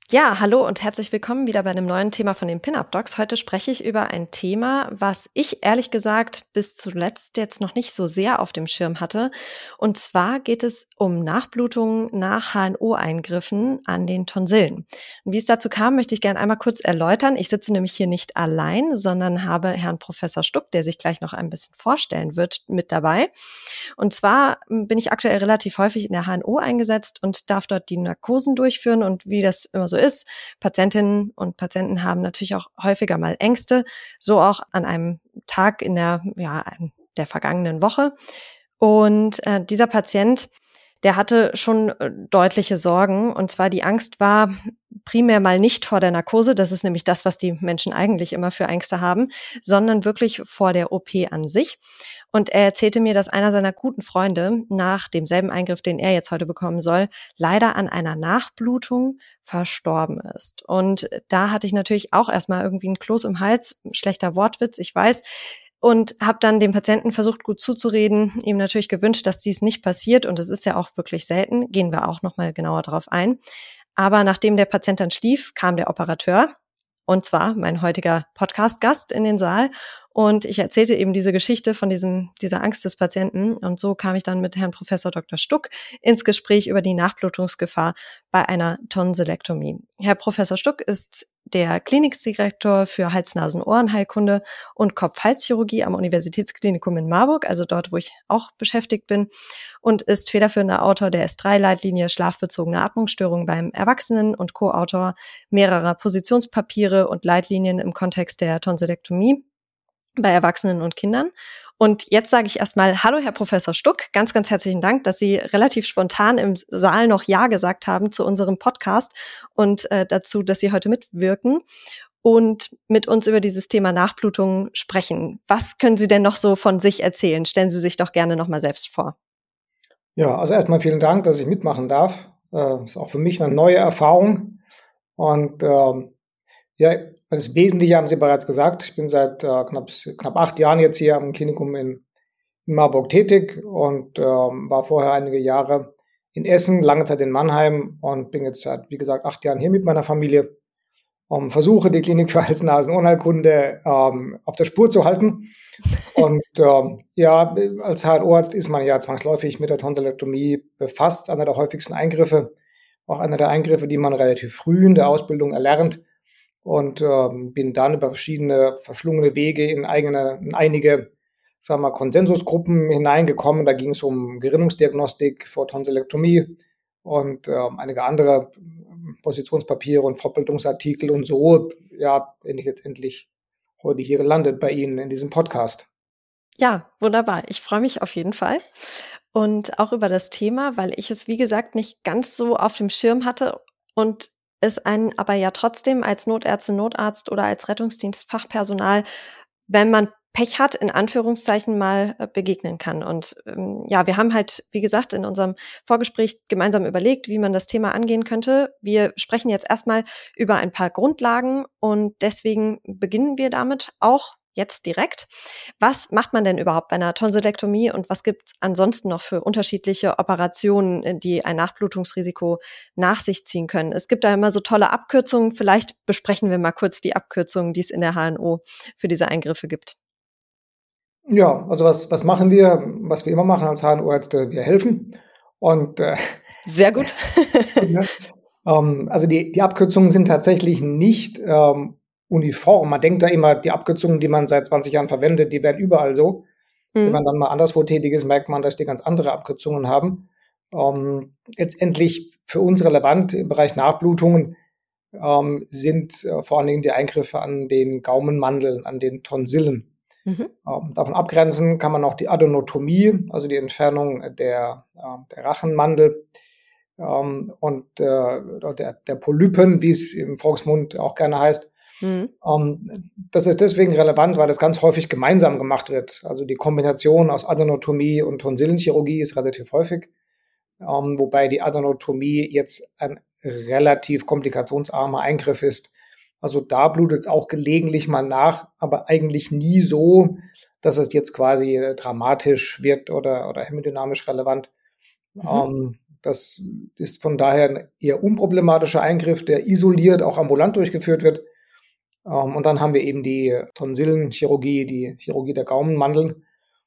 Ja, hallo und herzlich willkommen wieder bei einem neuen Thema von den Pin-Up Docs. Heute spreche ich über ein Thema, was ich ehrlich gesagt bis zuletzt jetzt noch nicht so sehr auf dem Schirm hatte. Und zwar geht es um Nachblutungen nach HNO-Eingriffen an den Tonsillen. Und wie es dazu kam, möchte ich gerne einmal kurz erläutern. Ich sitze nämlich hier nicht allein, sondern habe Herrn Professor Stuck, der sich gleich noch ein bisschen vorstellen wird, mit dabei. Und zwar bin ich aktuell relativ häufig in der HNO eingesetzt und darf dort die Narkosen durchführen. Und wie das immer so ist, Patientinnen und Patienten haben natürlich auch häufiger mal Ängste, so auch an einem Tag in der vergangenen Woche. Und dieser Patient, der hatte schon deutliche Sorgen. Und zwar die Angst war primär mal nicht vor der Narkose, das ist nämlich das, was die Menschen eigentlich immer für Ängste haben, sondern wirklich vor der OP an sich. Und er erzählte mir, dass einer seiner guten Freunde nach demselben Eingriff, den er jetzt heute bekommen soll, leider an einer Nachblutung verstorben ist. Und da hatte ich natürlich auch erstmal irgendwie ein Kloß im Hals, schlechter Wortwitz, ich weiß, und habe dann dem Patienten versucht, gut zuzureden, ihm natürlich gewünscht, dass dies nicht passiert. Und es ist ja auch wirklich selten, gehen wir auch nochmal genauer drauf ein. Aber nachdem der Patient dann schlief, kam der Operateur, und zwar mein heutiger Podcast-Gast in den Saal. Und ich erzählte eben diese Geschichte von dieser Angst des Patienten. Und so kam ich dann mit Herrn Professor Dr. Stuck ins Gespräch über die Nachblutungsgefahr bei einer Tonsilektomie. Herr Professor Stuck ist der Klinikdirektor für Hals-Nasen-Ohrenheilkunde und Kopf-Hals-Chirurgie am Universitätsklinikum in Marburg, also dort, wo ich auch beschäftigt bin, und ist federführender Autor der S3-Leitlinie Schlafbezogene Atmungsstörungen beim Erwachsenen und Co-Autor mehrerer Positionspapiere und Leitlinien im Kontext der Tonsilektomie bei Erwachsenen und Kindern. Und jetzt sage ich erstmal Hallo, Herr Professor Stuck. Ganz, ganz herzlichen Dank, dass Sie relativ spontan im Saal noch Ja gesagt haben zu unserem Podcast und dazu, dass Sie heute mitwirken und mit uns über dieses Thema Nachblutung sprechen. Was können Sie denn noch so von sich erzählen? Stellen Sie sich doch gerne noch mal selbst vor. Ja, also erstmal vielen Dank, dass ich mitmachen darf. Ist auch für mich eine neue Erfahrung. Und ja, das Wesentliche haben Sie bereits gesagt. Ich bin seit knapp 8 Jahren jetzt hier am Klinikum in Marburg tätig und war vorher einige Jahre in Essen, lange Zeit in Mannheim und bin jetzt seit, wie gesagt, 8 Jahren hier mit meiner Familie. Versuche die Klinik für Hals-Nasen-Ohrenheilkunde auf der Spur zu halten. Und ja, als HNO-Arzt ist man ja zwangsläufig mit der Tonsilektomie befasst. Einer der häufigsten Eingriffe, auch einer der Eingriffe, die man relativ früh in der Ausbildung erlernt. Und bin dann über verschiedene verschlungene Wege in einige, sagen wir, Konsensusgruppen hineingekommen. Da ging es um Gerinnungsdiagnostik vor Tonsilektomie und einige andere Positionspapiere und Fortbildungsartikel und so, ja, bin ich jetzt endlich heute hier gelandet bei Ihnen in diesem Podcast. Ja, wunderbar. Ich freue mich auf jeden Fall. Und auch über das Thema, weil ich es, wie gesagt, nicht ganz so auf dem Schirm hatte und es einen aber ja trotzdem als Notärztin, Notarzt oder als Rettungsdienstfachpersonal, wenn man Pech hat, in Anführungszeichen mal begegnen kann. Und ja, wir haben halt, wie gesagt, in unserem Vorgespräch gemeinsam überlegt, wie man das Thema angehen könnte. Wir sprechen jetzt erstmal über ein paar Grundlagen und deswegen beginnen wir damit auch jetzt direkt. Was macht man denn überhaupt bei einer Tonsilektomie und was gibt es ansonsten noch für unterschiedliche Operationen, die ein Nachblutungsrisiko nach sich ziehen können? Es gibt da immer so tolle Abkürzungen. Vielleicht besprechen wir mal kurz die Abkürzungen, die es in der HNO für diese Eingriffe gibt. Ja, also was machen wir, was wir immer machen als HNO-Ärzte? Wir helfen. Und sehr gut. Also die Abkürzungen sind tatsächlich nicht uniform. Man denkt da immer, die Abkürzungen, die man seit 20 Jahren verwendet, die wären überall so. Wenn man dann mal anderswo tätig ist, merkt man, dass die ganz andere Abkürzungen haben. Letztendlich für uns relevant im Bereich Nachblutungen sind vor allen Dingen die Eingriffe an den Gaumenmandeln, an den Tonsillen. Davon abgrenzen kann man auch die Adenotomie, also die Entfernung der Rachenmandel und der Polypen, wie es im Volksmund auch gerne heißt. Das ist deswegen relevant, weil das ganz häufig gemeinsam gemacht wird. Also die Kombination aus Adenotomie und Tonsillenchirurgie ist relativ häufig, wobei die Adenotomie jetzt ein relativ komplikationsarmer Eingriff ist. Also da blutet es auch gelegentlich mal nach, aber eigentlich nie so, dass es jetzt quasi dramatisch wirkt oder hemodynamisch relevant. Das ist von daher ein eher unproblematischer Eingriff, der isoliert auch ambulant durchgeführt wird. Und dann haben wir eben die Tonsillenchirurgie, die Chirurgie der Gaumenmandeln.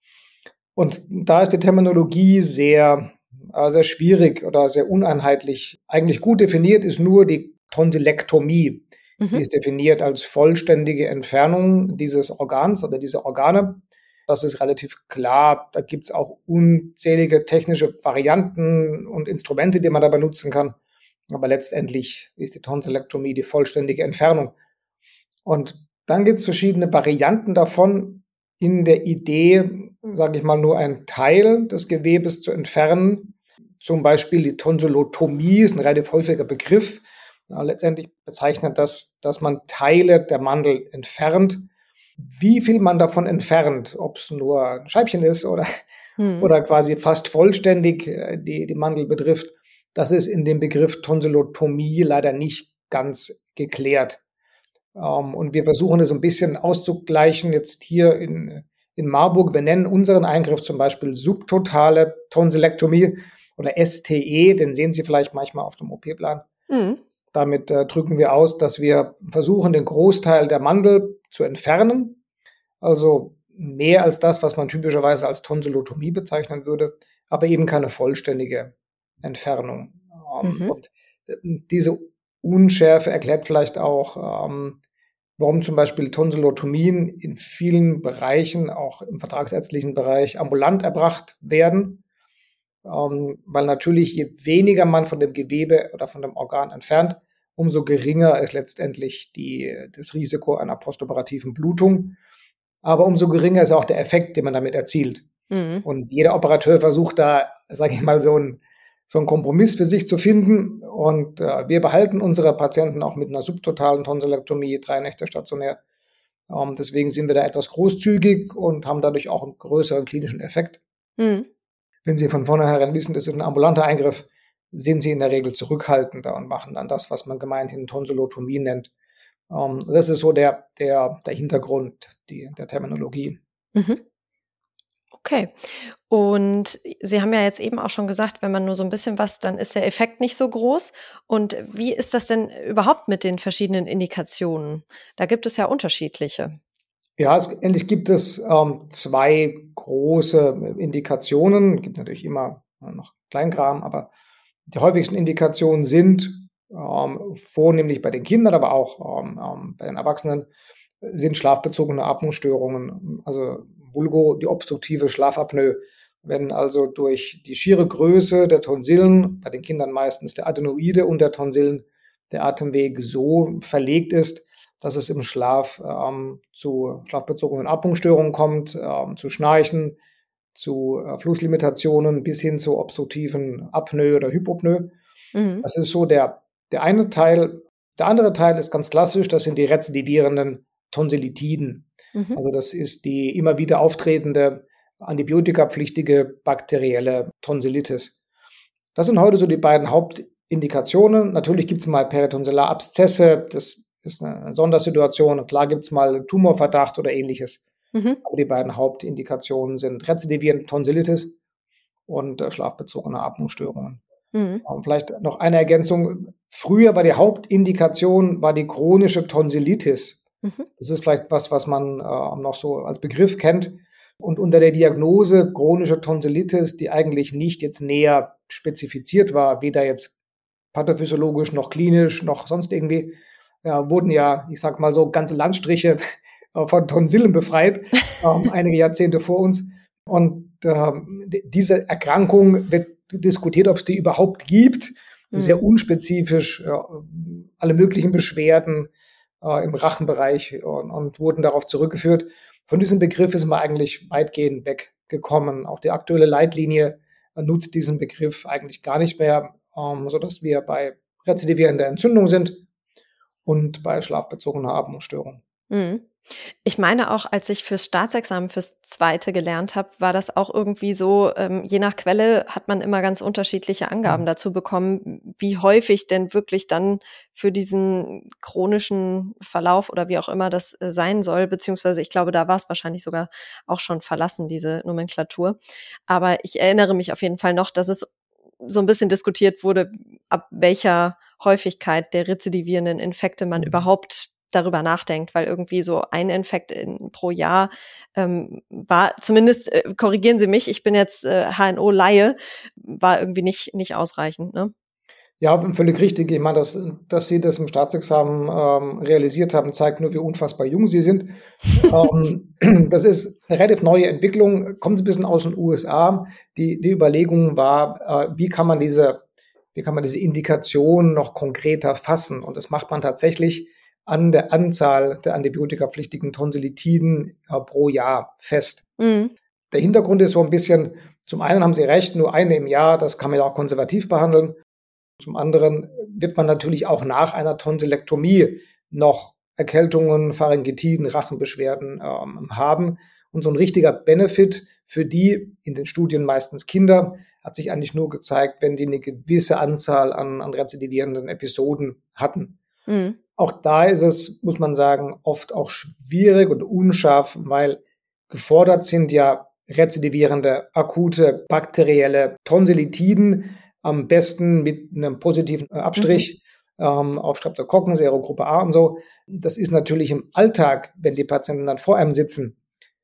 Und da ist die Terminologie sehr schwierig oder sehr uneinheitlich. Eigentlich gut definiert ist nur die Tonsillektomie. Die ist definiert als vollständige Entfernung dieses Organs oder dieser Organe. Das ist relativ klar. Da gibt es auch unzählige technische Varianten und Instrumente, die man da benutzen kann. Aber letztendlich ist die Tonsillektomie die vollständige Entfernung. Und dann gibt es verschiedene Varianten davon in der Idee, sage ich mal, nur einen Teil des Gewebes zu entfernen. Zum Beispiel die Tonsillotomie ist ein relativ häufiger Begriff. Letztendlich bezeichnet das, dass man Teile der Mandel entfernt. Wie viel man davon entfernt, ob es nur ein Scheibchen ist oder quasi fast vollständig die Mandel betrifft, das ist in dem Begriff Tonsillotomie leider nicht ganz geklärt. Und wir versuchen es ein bisschen auszugleichen jetzt hier in Marburg. Wir nennen unseren Eingriff zum Beispiel subtotale Tonsillektomie oder STE, den sehen Sie vielleicht manchmal auf dem OP-Plan. Damit drücken wir aus, dass wir versuchen, den Großteil der Mandel zu entfernen. Also mehr als das, was man typischerweise als Tonsillotomie bezeichnen würde, aber eben keine vollständige Entfernung. Und diese Unschärfe erklärt vielleicht auch, warum zum Beispiel Tonsillotomien in vielen Bereichen, auch im vertragsärztlichen Bereich, ambulant erbracht werden. Weil natürlich, je weniger man von dem Gewebe oder von dem Organ entfernt, umso geringer ist letztendlich das Risiko einer postoperativen Blutung. Aber umso geringer ist auch der Effekt, den man damit erzielt. Und jeder Operateur versucht da, sage ich mal, so einen Kompromiss für sich zu finden. Und wir behalten unsere Patienten auch mit einer subtotalen Tonsillektomie 3 Nächte stationär. Deswegen sind wir da etwas großzügig und haben dadurch auch einen größeren klinischen Effekt. Wenn Sie von vornherein wissen, das ist ein ambulanter Eingriff, sind Sie in der Regel zurückhaltender und machen dann das, was man gemeinhin Tonsillotomie nennt. Das ist so der Hintergrund der Terminologie. Okay. Und Sie haben ja jetzt eben auch schon gesagt, wenn man nur so ein bisschen dann ist der Effekt nicht so groß. Und wie ist das denn überhaupt mit den verschiedenen Indikationen? Da gibt es ja unterschiedliche. Ja, endlich gibt es 2 große Indikationen. Es gibt natürlich immer noch Kleinkram, aber die häufigsten Indikationen sind vornehmlich bei den Kindern, aber auch bei den Erwachsenen, sind schlafbezogene Atmungsstörungen, also vulgo die obstruktive Schlafapnoe. Wenn also durch die schiere Größe der Tonsillen, bei den Kindern meistens der Adenoide und der Tonsillen, der Atemweg so verlegt ist, dass es im Schlaf zu schlafbezogenen Atmungsstörungen kommt, zu Schnarchen, zu Flusslimitationen bis hin zu obstruktiven Apnoe oder Hypopnoe. Das ist so der eine Teil. Der andere Teil ist ganz klassisch, das sind die rezidivierenden Tonsillitiden. Also das ist die immer wieder auftretende antibiotikapflichtige bakterielle Tonsillitis. Das sind heute so die beiden Hauptindikationen. Natürlich gibt es mal Peritonsillarabszesse, das ist eine Sondersituation. Und klar gibt es mal Tumorverdacht oder ähnliches. Aber die beiden Hauptindikationen sind rezidivierende Tonsillitis und schlafbezogene Atmungsstörungen. Vielleicht noch eine Ergänzung. Früher war die Hauptindikation die chronische Tonsillitis. Das ist vielleicht was man noch so als Begriff kennt. Und unter der Diagnose chronische Tonsillitis, die eigentlich nicht jetzt näher spezifiziert war, weder jetzt pathophysiologisch noch klinisch noch sonst irgendwie, wurden ja, ich sag mal so, ganze Landstriche von Tonsillen befreit, einige Jahrzehnte vor uns. Und diese Erkrankung wird diskutiert, ob es die überhaupt gibt. Sehr unspezifisch, alle möglichen Beschwerden im Rachenbereich und wurden darauf zurückgeführt. Von diesem Begriff ist man eigentlich weitgehend weggekommen. Auch die aktuelle Leitlinie nutzt diesen Begriff eigentlich gar nicht mehr, sodass wir bei rezidivierender Entzündung sind und bei schlafbezogener Atmungsstörung. Ich meine auch, als ich fürs Staatsexamen, fürs Zweite gelernt habe, war das auch irgendwie so, je nach Quelle hat man immer ganz unterschiedliche Angaben dazu bekommen, wie häufig denn wirklich dann für diesen chronischen Verlauf oder wie auch immer das sein soll, beziehungsweise ich glaube, da war es wahrscheinlich sogar auch schon verlassen, diese Nomenklatur. Aber ich erinnere mich auf jeden Fall noch, dass es so ein bisschen diskutiert wurde, ab welcher Häufigkeit der rezidivierenden Infekte man überhaupt darüber nachdenkt, weil irgendwie so ein Infekt pro Jahr war, zumindest korrigieren Sie mich, ich bin jetzt HNO-Laie, war irgendwie nicht ausreichend, ne? Ja, völlig richtig. Ich meine, dass Sie das im Staatsexamen realisiert haben, zeigt nur, wie unfassbar jung Sie sind. Das ist eine relativ neue Entwicklung, kommt ein bisschen aus den USA. Die Überlegung war, wie kann man diese Indikation noch konkreter fassen? Und das macht man tatsächlich an der Anzahl der antibiotikapflichtigen Tonsillitiden pro Jahr fest. Mhm. Der Hintergrund ist so ein bisschen, zum einen haben Sie recht, nur eine im Jahr, das kann man ja auch konservativ behandeln. Zum anderen wird man natürlich auch nach einer Tonsillektomie noch Erkältungen, Pharyngitiden, Rachenbeschwerden haben. Und so ein richtiger Benefit für die, in den Studien meistens Kinder, hat sich eigentlich nur gezeigt, wenn die eine gewisse Anzahl an rezidivierenden Episoden hatten. Mhm. Auch da ist es, muss man sagen, oft auch schwierig und unscharf, weil gefordert sind ja rezidivierende, akute, bakterielle Tonsillitiden, am besten mit einem positiven Abstrich auf Streptokokken, Serogruppe A und so. Das ist natürlich im Alltag, wenn die Patienten dann vor einem sitzen,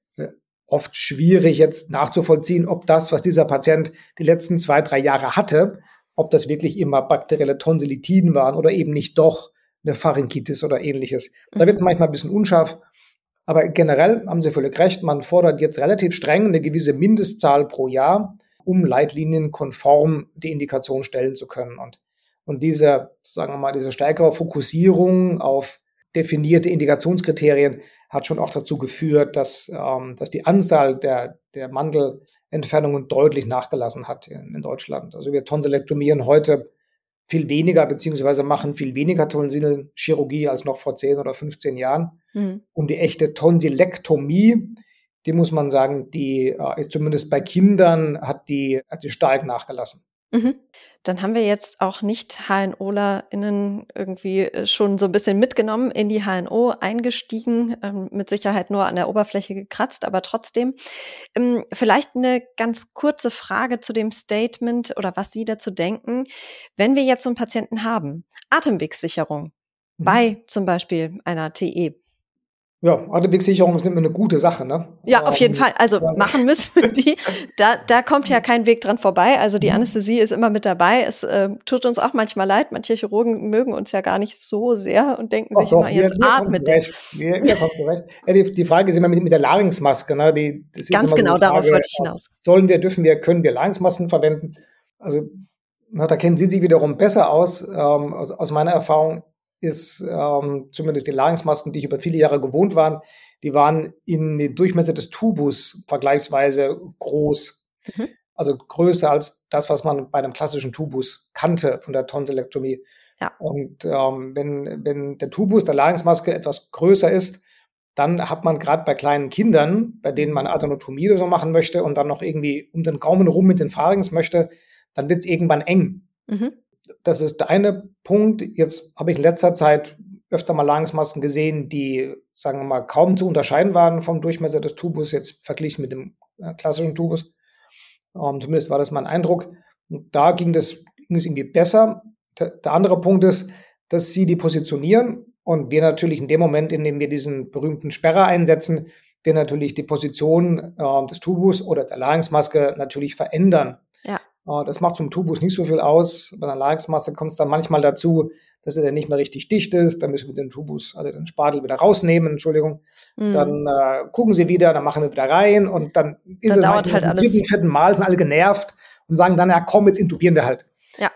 oft schwierig jetzt nachzuvollziehen, ob das, was dieser Patient die letzten 2-3 Jahre hatte, ob das wirklich immer bakterielle Tonsillitiden waren oder eben nicht doch eine Pharyngitis oder ähnliches. Da wird es manchmal ein bisschen unscharf. Aber generell haben Sie völlig recht, man fordert jetzt relativ streng eine gewisse Mindestzahl pro Jahr, um leitlinienkonform die Indikation stellen zu können. Und diese, sagen wir mal, diese stärkere Fokussierung auf definierte Indikationskriterien hat schon auch dazu geführt, dass die Anzahl der Mandelentfernungen deutlich nachgelassen hat in Deutschland. Also wir tonsillektomieren heute viel weniger, beziehungsweise machen viel weniger Tonsillchirurgie als noch vor 10 oder 15 Jahren. Mhm. Und die echte Tonsillektomie, die muss man sagen, die ist zumindest bei Kindern, hat die stark nachgelassen. Mhm. Dann haben wir jetzt auch nicht HNOlerInnen irgendwie schon so ein bisschen mitgenommen, in die HNO eingestiegen, mit Sicherheit nur an der Oberfläche gekratzt, aber trotzdem. Vielleicht eine ganz kurze Frage zu dem Statement oder was Sie dazu denken. Wenn wir jetzt so einen Patienten haben, Atemwegssicherung bei zum Beispiel einer TE. Ja, Atemwegssicherung ist immer eine gute Sache, ne? Ja, auf jeden Fall. Also machen müssen wir die. Da kommt ja kein Weg dran vorbei. Also die Anästhesie ist immer mit dabei. Es tut uns auch manchmal leid. Manche Chirurgen mögen uns ja gar nicht so sehr und denken sich immer, jetzt atmet der. Wir kommt recht. Ja, die Frage ist immer mit der Larynxmaske, ne? Das ist ganz genau, so darauf wollte ich hinaus. Sollen wir, dürfen wir, können wir Larynxmasken verwenden? Also da kennen Sie sich wiederum besser aus. Aus meiner Erfahrung ist zumindest die Larynxmasken, die ich über viele Jahre gewohnt war, die waren in den Durchmesser des Tubus vergleichsweise groß. Mhm. Also größer als das, was man bei einem klassischen Tubus kannte von der Tonsillektomie. Ja. Und wenn der Tubus der Larynxmaske etwas größer ist, dann hat man gerade bei kleinen Kindern, bei denen man Adenotomie oder so machen möchte und dann noch irgendwie um den Gaumen rum mit den Pharynx möchte, dann wird es irgendwann eng. Mhm. Das ist der eine Punkt. Jetzt habe ich in letzter Zeit öfter mal Larynxmasken gesehen, die, sagen wir mal, kaum zu unterscheiden waren vom Durchmesser des Tubus, jetzt verglichen mit dem klassischen Tubus. Zumindest war das mein Eindruck. Und da ging es irgendwie besser. Der andere Punkt ist, dass sie die positionieren und wir natürlich in dem Moment, in dem wir diesen berühmten Sperrer einsetzen, wir natürlich die Position des Tubus oder der Larynxmaske natürlich verändern. Ja. Das macht zum Tubus nicht so viel aus. Bei einer Larynxmaske kommt es dann manchmal dazu, dass er dann nicht mehr richtig dicht ist. Dann müssen wir den Tubus, also den Spatel wieder rausnehmen, Entschuldigung. Mhm. Dann gucken sie wieder, dann machen wir wieder rein und dann ist es dauert halt alles. Im 4., Mal sind alle genervt und sagen dann, ja komm, jetzt intubieren wir halt. Ja.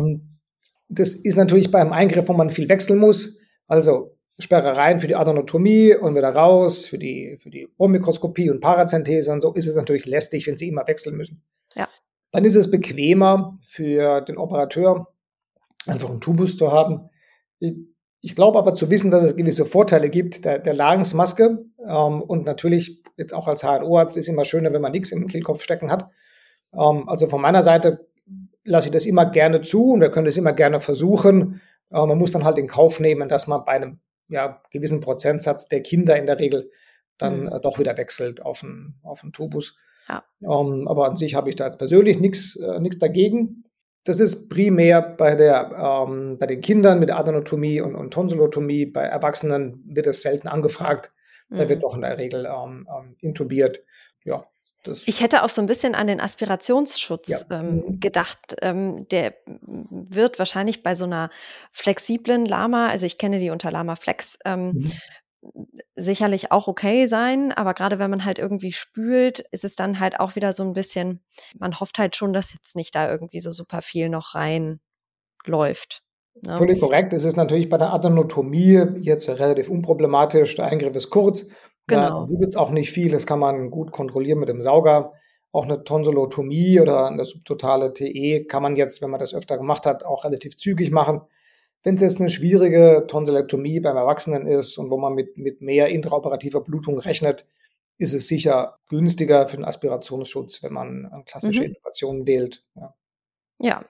Das ist natürlich bei einem Eingriff, wo man viel wechseln muss. Also Sperre rein für die Adenotomie und wieder raus für die Ohrmikroskopie und Parazenthese und so ist es natürlich lästig, wenn sie immer wechseln müssen. Ja. Dann ist es bequemer für den Operateur, einfach einen Tubus zu haben. Ich glaube aber zu wissen, dass es gewisse Vorteile gibt der Larynxmaske und natürlich jetzt auch als HNO-Arzt ist immer schöner, wenn man nichts im Kehlkopf stecken hat. Also von meiner Seite lasse ich das immer gerne zu und wir können das immer gerne versuchen. Man muss dann halt in Kauf nehmen, dass man bei einem gewissen Prozentsatz der Kinder in der Regel dann doch wieder wechselt auf einen Tubus. Ja. Aber an sich habe ich da jetzt persönlich nichts dagegen. Das ist primär bei den Kindern mit Adenotomie und Tonsillotomie. Bei Erwachsenen wird es selten angefragt. Da wird doch in der Regel intubiert. Ja, ich hätte auch so ein bisschen an den Aspirationsschutz gedacht. Der wird wahrscheinlich bei so einer flexiblen Lama, also ich kenne die unter Lama Flex, sicherlich auch okay sein, aber gerade wenn man halt irgendwie spült, ist es dann halt auch wieder so ein bisschen, man hofft halt schon, dass jetzt nicht da irgendwie so super viel noch reinläuft. Ne? Völlig korrekt. Es ist natürlich bei der Adenotomie jetzt relativ unproblematisch. Der Eingriff ist kurz. Genau. Da blutet es auch nicht viel. Das kann man gut kontrollieren mit dem Sauger. Auch eine Tonsillotomie oder eine subtotale TE kann man jetzt, wenn man das öfter gemacht hat, auch relativ zügig machen. Wenn es jetzt eine schwierige Tonsillektomie beim Erwachsenen ist und wo man mit mehr intraoperativer Blutung rechnet, ist es sicher günstiger für den Aspirationsschutz, wenn man klassische Intubationen wählt. Ja.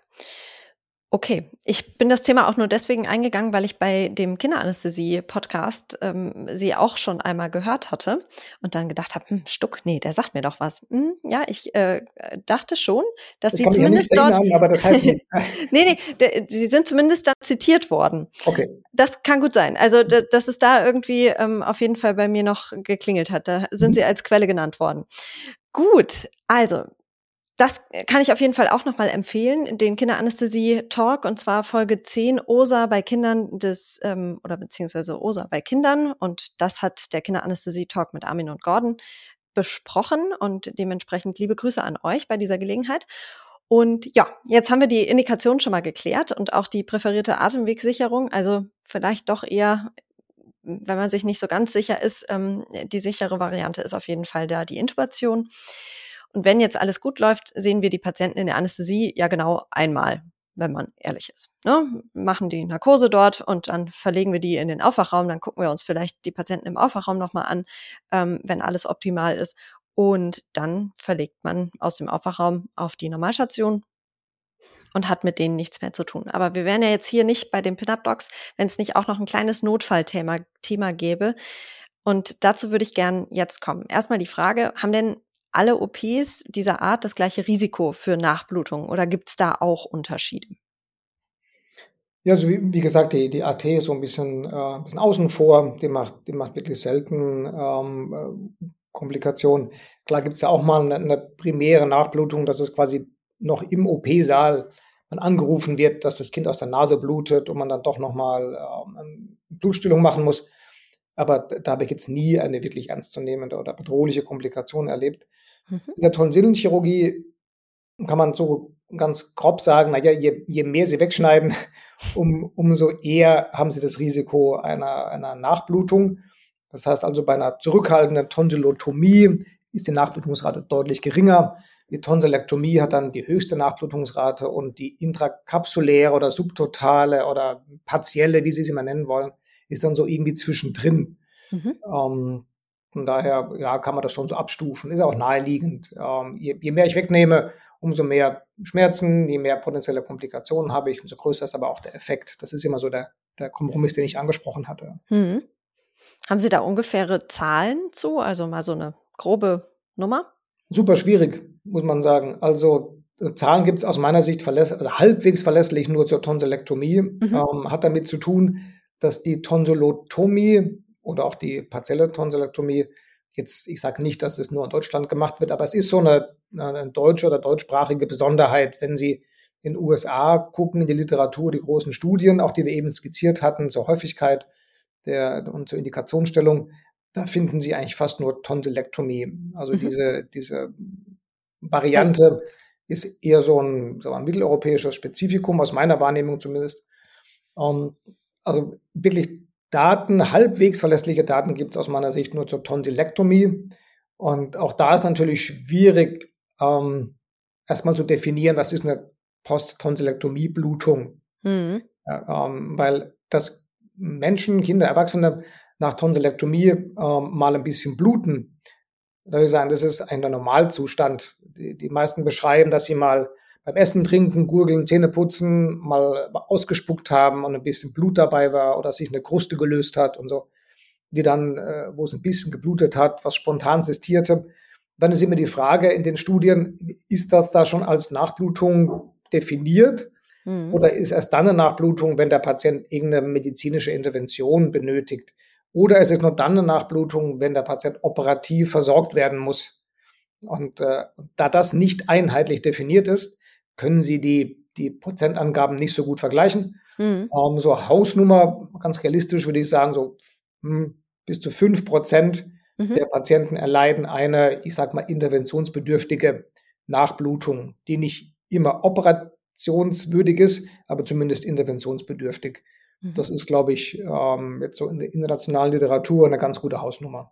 Okay, ich bin das Thema auch nur deswegen eingegangen, weil ich bei dem Kinderanästhesie-Podcast sie auch schon einmal gehört hatte und dann gedacht habe, Stuck, nee, der sagt mir doch was. Ja, ich dachte schon, dass Das sie kann mich ja nicht zumindest dort... erinnern, aber das heißt nicht. nee, sie sind zumindest da zitiert worden. Okay. Das kann gut sein. Also, dass es da irgendwie auf jeden Fall bei mir noch geklingelt hat. Da sind sie als Quelle genannt worden. Gut, also das kann ich auf jeden Fall auch nochmal empfehlen, den Kinderanästhesie-Talk, und zwar Folge 10, OSA bei Kindern oder beziehungsweise OSA bei Kindern. Und das hat der Kinderanästhesie-Talk mit Armin und Gordon besprochen und dementsprechend liebe Grüße an euch bei dieser Gelegenheit. Und ja, jetzt haben wir die Indikation schon mal geklärt und auch die präferierte Atemwegssicherung. Also vielleicht doch eher, wenn man sich nicht so ganz sicher ist, die sichere Variante ist auf jeden Fall da die Intubation. Und wenn jetzt alles gut läuft, sehen wir die Patienten in der Anästhesie ja genau einmal, wenn man ehrlich ist. Ne? Machen die Narkose dort und dann verlegen wir die in den Aufwachraum. Dann gucken wir uns vielleicht die Patienten im Aufwachraum nochmal an, wenn alles optimal ist. Und dann verlegt man aus dem Aufwachraum auf die Normalstation und hat mit denen nichts mehr zu tun. Aber wir wären ja jetzt hier nicht bei den Pin-Up-Docs, wenn es nicht auch noch ein kleines Notfallthema gäbe. Und dazu würde ich gern jetzt kommen. Erstmal die Frage, haben denn alle OPs dieser Art das gleiche Risiko für Nachblutung oder gibt es da auch Unterschiede? Ja, also wie gesagt, die AT ist so ein bisschen außen vor, die macht wirklich selten Komplikationen. Klar gibt es ja auch mal eine primäre Nachblutung, dass es quasi noch im OP-Saal man angerufen wird, dass das Kind aus der Nase blutet und man dann doch nochmal eine Blutstillung machen muss. Aber da habe ich jetzt nie eine wirklich ernstzunehmende oder bedrohliche Komplikation erlebt. In der Tonsillenchirurgie kann man so ganz grob sagen, naja, je mehr sie wegschneiden, umso eher haben sie das Risiko einer Nachblutung. Das heißt also, bei einer zurückhaltenden Tonsillotomie ist die Nachblutungsrate deutlich geringer. Die Tonsillektomie hat dann die höchste Nachblutungsrate und die intrakapsuläre oder subtotale oder partielle, wie Sie sie mal nennen wollen, ist dann so irgendwie zwischendrin. Von daher kann man das schon so abstufen. Ist auch naheliegend. Je mehr ich wegnehme, umso mehr Schmerzen, je mehr potenzielle Komplikationen habe ich, umso größer ist aber auch der Effekt. Das ist immer so der Kompromiss, den ich angesprochen hatte. Haben Sie da ungefähre Zahlen zu? Also mal so eine grobe Nummer? Super schwierig, muss man sagen. Also Zahlen gibt es aus meiner Sicht halbwegs verlässlich nur zur Tonsillektomie. Hat damit zu tun, dass die Tonsillotomie oder auch die partielle Tonsillektomie, jetzt, ich sage nicht, dass es nur in Deutschland gemacht wird, aber es ist so eine deutsche oder deutschsprachige Besonderheit, wenn Sie in den USA gucken, in die Literatur, die großen Studien, auch die wir eben skizziert hatten, zur Häufigkeit und zur Indikationsstellung, da finden Sie eigentlich fast nur Tonsillektomie. Also diese Variante ist eher so ein mitteleuropäisches Spezifikum, aus meiner Wahrnehmung zumindest. Also wirklich halbwegs verlässliche Daten gibt es aus meiner Sicht nur zur Tonsillektomie. Und auch da ist natürlich schwierig, erstmal zu definieren, was ist eine Post-Tonsillektomie-Blutung. Weil das Menschen, Kinder, Erwachsene nach Tonsillektomie mal ein bisschen bluten, da würde ich sagen, das ist ein Normalzustand. Die meisten beschreiben, dass sie mal beim Essen, Trinken, Gurgeln, Zähne putzen, mal ausgespuckt haben und ein bisschen Blut dabei war oder sich eine Kruste gelöst hat und so, die dann, wo es ein bisschen geblutet hat, was spontan sistierte. Dann ist immer die Frage in den Studien, ist das da schon als Nachblutung definiert oder ist erst dann eine Nachblutung, wenn der Patient irgendeine medizinische Intervention benötigt? Oder ist es nur dann eine Nachblutung, wenn der Patient operativ versorgt werden muss? Und da das nicht einheitlich definiert ist, können Sie die Prozentangaben nicht so gut vergleichen. So Hausnummer, ganz realistisch würde ich sagen, so bis zu 5% der Patienten erleiden eine, ich sag mal, interventionsbedürftige Nachblutung, die nicht immer operationswürdig ist, aber zumindest interventionsbedürftig. Das ist, glaube ich, jetzt so in der internationalen Literatur eine ganz gute Hausnummer.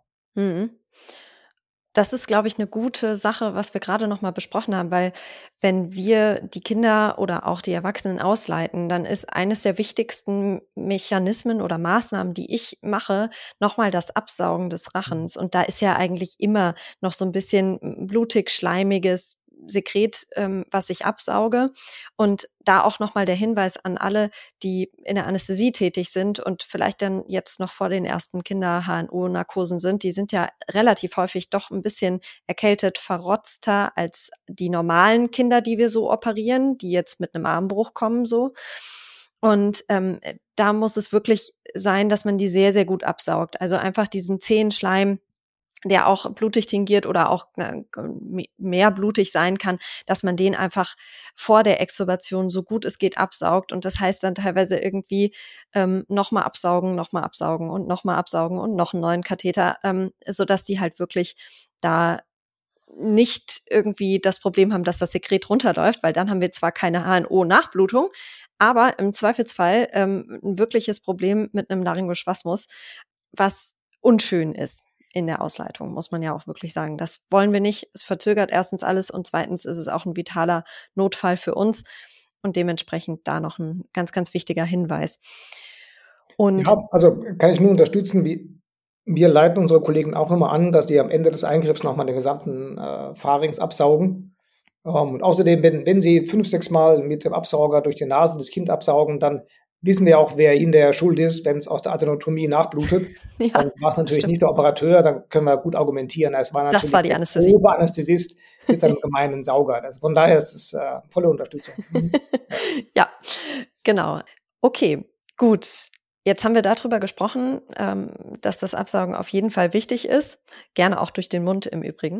Das ist, glaube ich, eine gute Sache, was wir gerade noch mal besprochen haben, weil wenn wir die Kinder oder auch die Erwachsenen ausleiten, dann ist eines der wichtigsten Mechanismen oder Maßnahmen, die ich mache, noch mal das Absaugen des Rachens. Und da ist ja eigentlich immer noch so ein bisschen blutig, schleimiges Sekret, was ich absauge. Und da auch noch mal der Hinweis an alle, die in der Anästhesie tätig sind und vielleicht dann jetzt noch vor den ersten Kinder-HNO-Narkosen sind. Die sind ja relativ häufig doch ein bisschen erkältet, verrotzter als die normalen Kinder, die wir so operieren, die jetzt mit einem Armbruch kommen so. Und da muss es wirklich sein, dass man die sehr, sehr gut absaugt. Also einfach diesen zähen Schleim, der auch blutig tingiert oder auch mehr blutig sein kann, dass man den einfach vor der Extubation so gut es geht absaugt. Und das heißt dann teilweise irgendwie nochmal absaugen und nochmal absaugen und noch einen neuen Katheter, sodass die halt wirklich da nicht irgendwie das Problem haben, dass das Sekret runterläuft, weil dann haben wir zwar keine HNO-Nachblutung, aber im Zweifelsfall ein wirkliches Problem mit einem Laryngospasmus, was unschön ist. In der Ausleitung, muss man ja auch wirklich sagen. Das wollen wir nicht. Es verzögert erstens alles und zweitens ist es auch ein vitaler Notfall für uns und dementsprechend da noch ein ganz, ganz wichtiger Hinweis. Und ja, also kann ich nur unterstützen, wir leiten unsere Kollegen auch immer an, dass die am Ende des Eingriffs nochmal den gesamten Pharynx absaugen. Und außerdem, wenn Sie 5, 6 Mal mit dem Absauger durch die Nase das Kind absaugen, dann wissen wir auch, wer Ihnen der Schuld ist, wenn es aus der Adenotomie nachblutet. ja, Dann war es natürlich nicht der Operateur, dann können wir gut argumentieren. Es war natürlich das war die Anästhesie. Der Oberanästhesist mit seinem gemeinen Sauger. Also von daher ist es volle Unterstützung. Ja, genau. Okay, gut. Jetzt haben wir darüber gesprochen, dass das Absaugen auf jeden Fall wichtig ist. Gerne auch durch den Mund im Übrigen.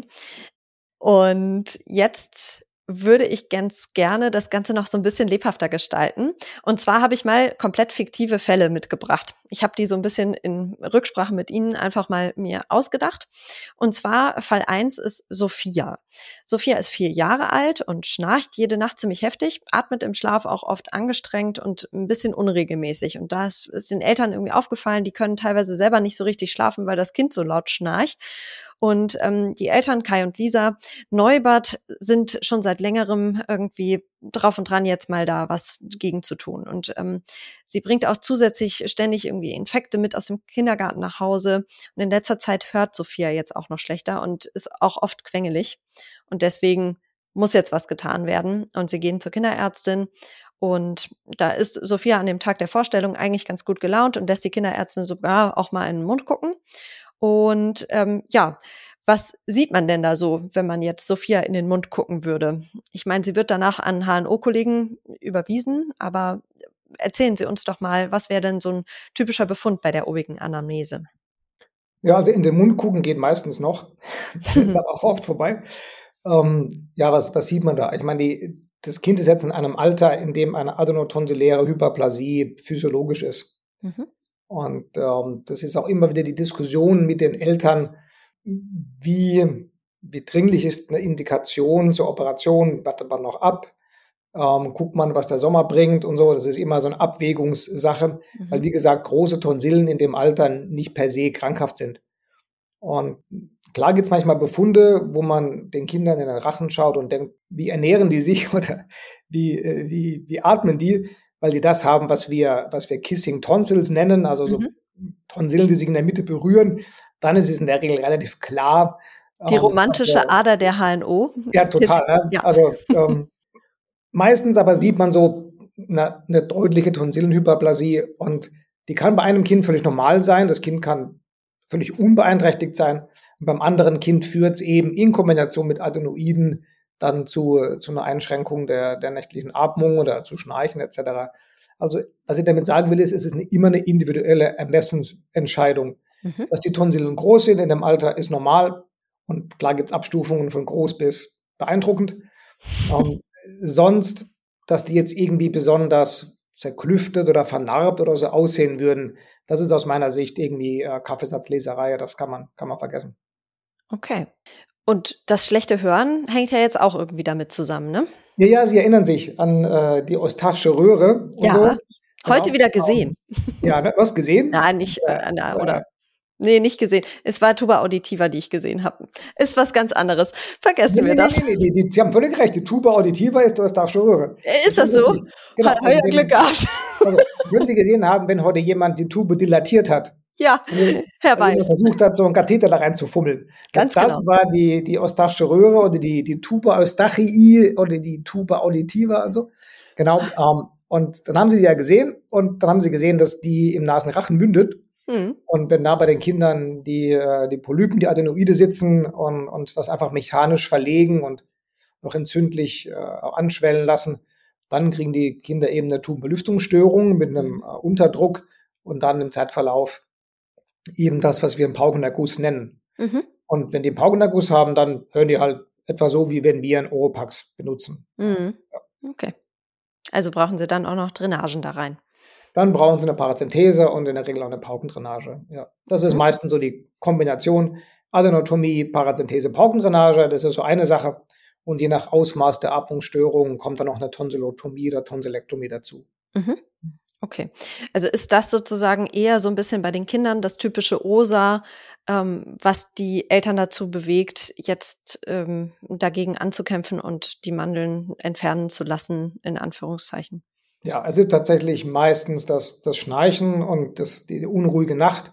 Und jetzt würde ich ganz gerne das Ganze noch so ein bisschen lebhafter gestalten. Und zwar habe ich mal komplett fiktive Fälle mitgebracht. Ich habe die so ein bisschen in Rücksprache mit Ihnen einfach mal mir ausgedacht. Und zwar Fall 1 ist Sophia. Sophia ist 4 Jahre alt und schnarcht jede Nacht ziemlich heftig, atmet im Schlaf auch oft angestrengt und ein bisschen unregelmäßig. Und da ist den Eltern irgendwie aufgefallen, die können teilweise selber nicht so richtig schlafen, weil das Kind so laut schnarcht. Und die Eltern, Kai und Lisa Neubert, sind schon seit längerem irgendwie drauf und dran, jetzt mal da was gegen zu tun. Und sie bringt auch zusätzlich ständig irgendwie Infekte mit aus dem Kindergarten nach Hause. Und in letzter Zeit hört Sophia jetzt auch noch schlechter und ist auch oft quengelig. Und deswegen muss jetzt was getan werden. Und sie gehen zur Kinderärztin. Und da ist Sophia an dem Tag der Vorstellung eigentlich ganz gut gelaunt und lässt die Kinderärztin sogar auch mal in den Mund gucken. Und ja, was sieht man denn da so, wenn man jetzt Sophia in den Mund gucken würde? Ich meine, sie wird danach an HNO-Kollegen überwiesen, aber erzählen Sie uns doch mal, was wäre denn so ein typischer Befund bei der obigen Anamnese? Ja, also in den Mund gucken geht meistens noch. Das ist aber auch oft vorbei. Ja, was sieht man da? Ich meine, das Kind ist jetzt in einem Alter, in dem eine adenotonsilläre Hyperplasie physiologisch ist. Und das ist auch immer wieder die Diskussion mit den Eltern, wie dringlich ist eine Indikation zur Operation, wartet man noch ab, guckt man, was der Sommer bringt und so. Das ist immer so eine Abwägungssache, weil wie gesagt, große Tonsillen in dem Alter nicht per se krankhaft sind. Und klar gibt es manchmal Befunde, wo man den Kindern in den Rachen schaut und denkt, wie ernähren die sich oder wie atmen die? Weil die das haben, was wir Kissing Tonsils nennen, also so Tonsillen, die sich in der Mitte berühren, dann ist es in der Regel relativ klar. Die romantische Ader der HNO. Ja, total. Ne? Ja. Also meistens aber sieht man so eine deutliche Tonsillenhyperplasie und die kann bei einem Kind völlig normal sein. Das Kind kann völlig unbeeinträchtigt sein. Und beim anderen Kind führt es eben in Kombination mit Adenoiden dann zu einer Einschränkung der nächtlichen Atmung oder zu Schnarchen etc. Also was ich damit sagen will, ist, es ist immer eine individuelle Ermessensentscheidung. Dass die Tonsillen groß sind in dem Alter ist normal und klar gibt's Abstufungen von groß bis beeindruckend. Sonst, dass die jetzt irgendwie besonders zerklüftet oder vernarbt oder so aussehen würden, das ist aus meiner Sicht irgendwie Kaffeesatzleserei, das kann man vergessen. Okay. Und das schlechte Hören hängt ja jetzt auch irgendwie damit zusammen, ne? Ja, Sie erinnern sich an die Eustachische Röhre und Ja, so. heute Genau. wieder gesehen. Ja, ne, was gesehen? Nein, nicht, nee, nicht gesehen. Es war Tuba auditiva, die ich gesehen habe. Ist was ganz anderes. Vergessen wir das. Nee, Sie haben völlig recht. Die Tuba auditiva ist die Eustachische Röhre. Ist das so? Genau. Hat ja Glück gehabt. Also, würden Sie gesehen haben, wenn heute jemand die Tube dilatiert hat? Ja, Herr Weiß. Versucht hat, so einen Katheter da reinzufummeln. Ganz das genau. war die Eustachische Röhre oder die Tuba Eustachii oder die Tuba auditiva und so. Genau. Und dann haben Sie die ja gesehen und dann haben Sie gesehen, dass die im Nasenrachen mündet. Und wenn da bei den Kindern die Polypen, die Adenoide sitzen und das einfach mechanisch verlegen und noch entzündlich anschwellen lassen, dann kriegen die Kinder eben eine Tubenbelüftungsstörung mit einem Unterdruck und dann im Zeitverlauf eben das, was wir einen Paukenerguss nennen. Und wenn die einen Paukenerguss haben, dann hören die halt etwa so, wie wenn wir einen Oropax benutzen. Ja. Okay. Also brauchen Sie dann auch noch Drainagen da rein? Dann brauchen Sie eine Parazenthese und in der Regel auch eine Paukendrainage. Ja. Das ist meistens so die Kombination Adenotomie, Parazenthese, Paukendrainage. Das ist so eine Sache. Und je nach Ausmaß der Atmungsstörung kommt dann noch eine Tonsillotomie oder Tonsillektomie dazu. Okay. Also ist das sozusagen eher so ein bisschen bei den Kindern das typische OSA, was die Eltern dazu bewegt, jetzt dagegen anzukämpfen und die Mandeln entfernen zu lassen, in Anführungszeichen? Ja, es ist tatsächlich meistens das Schnarchen und die unruhige Nacht.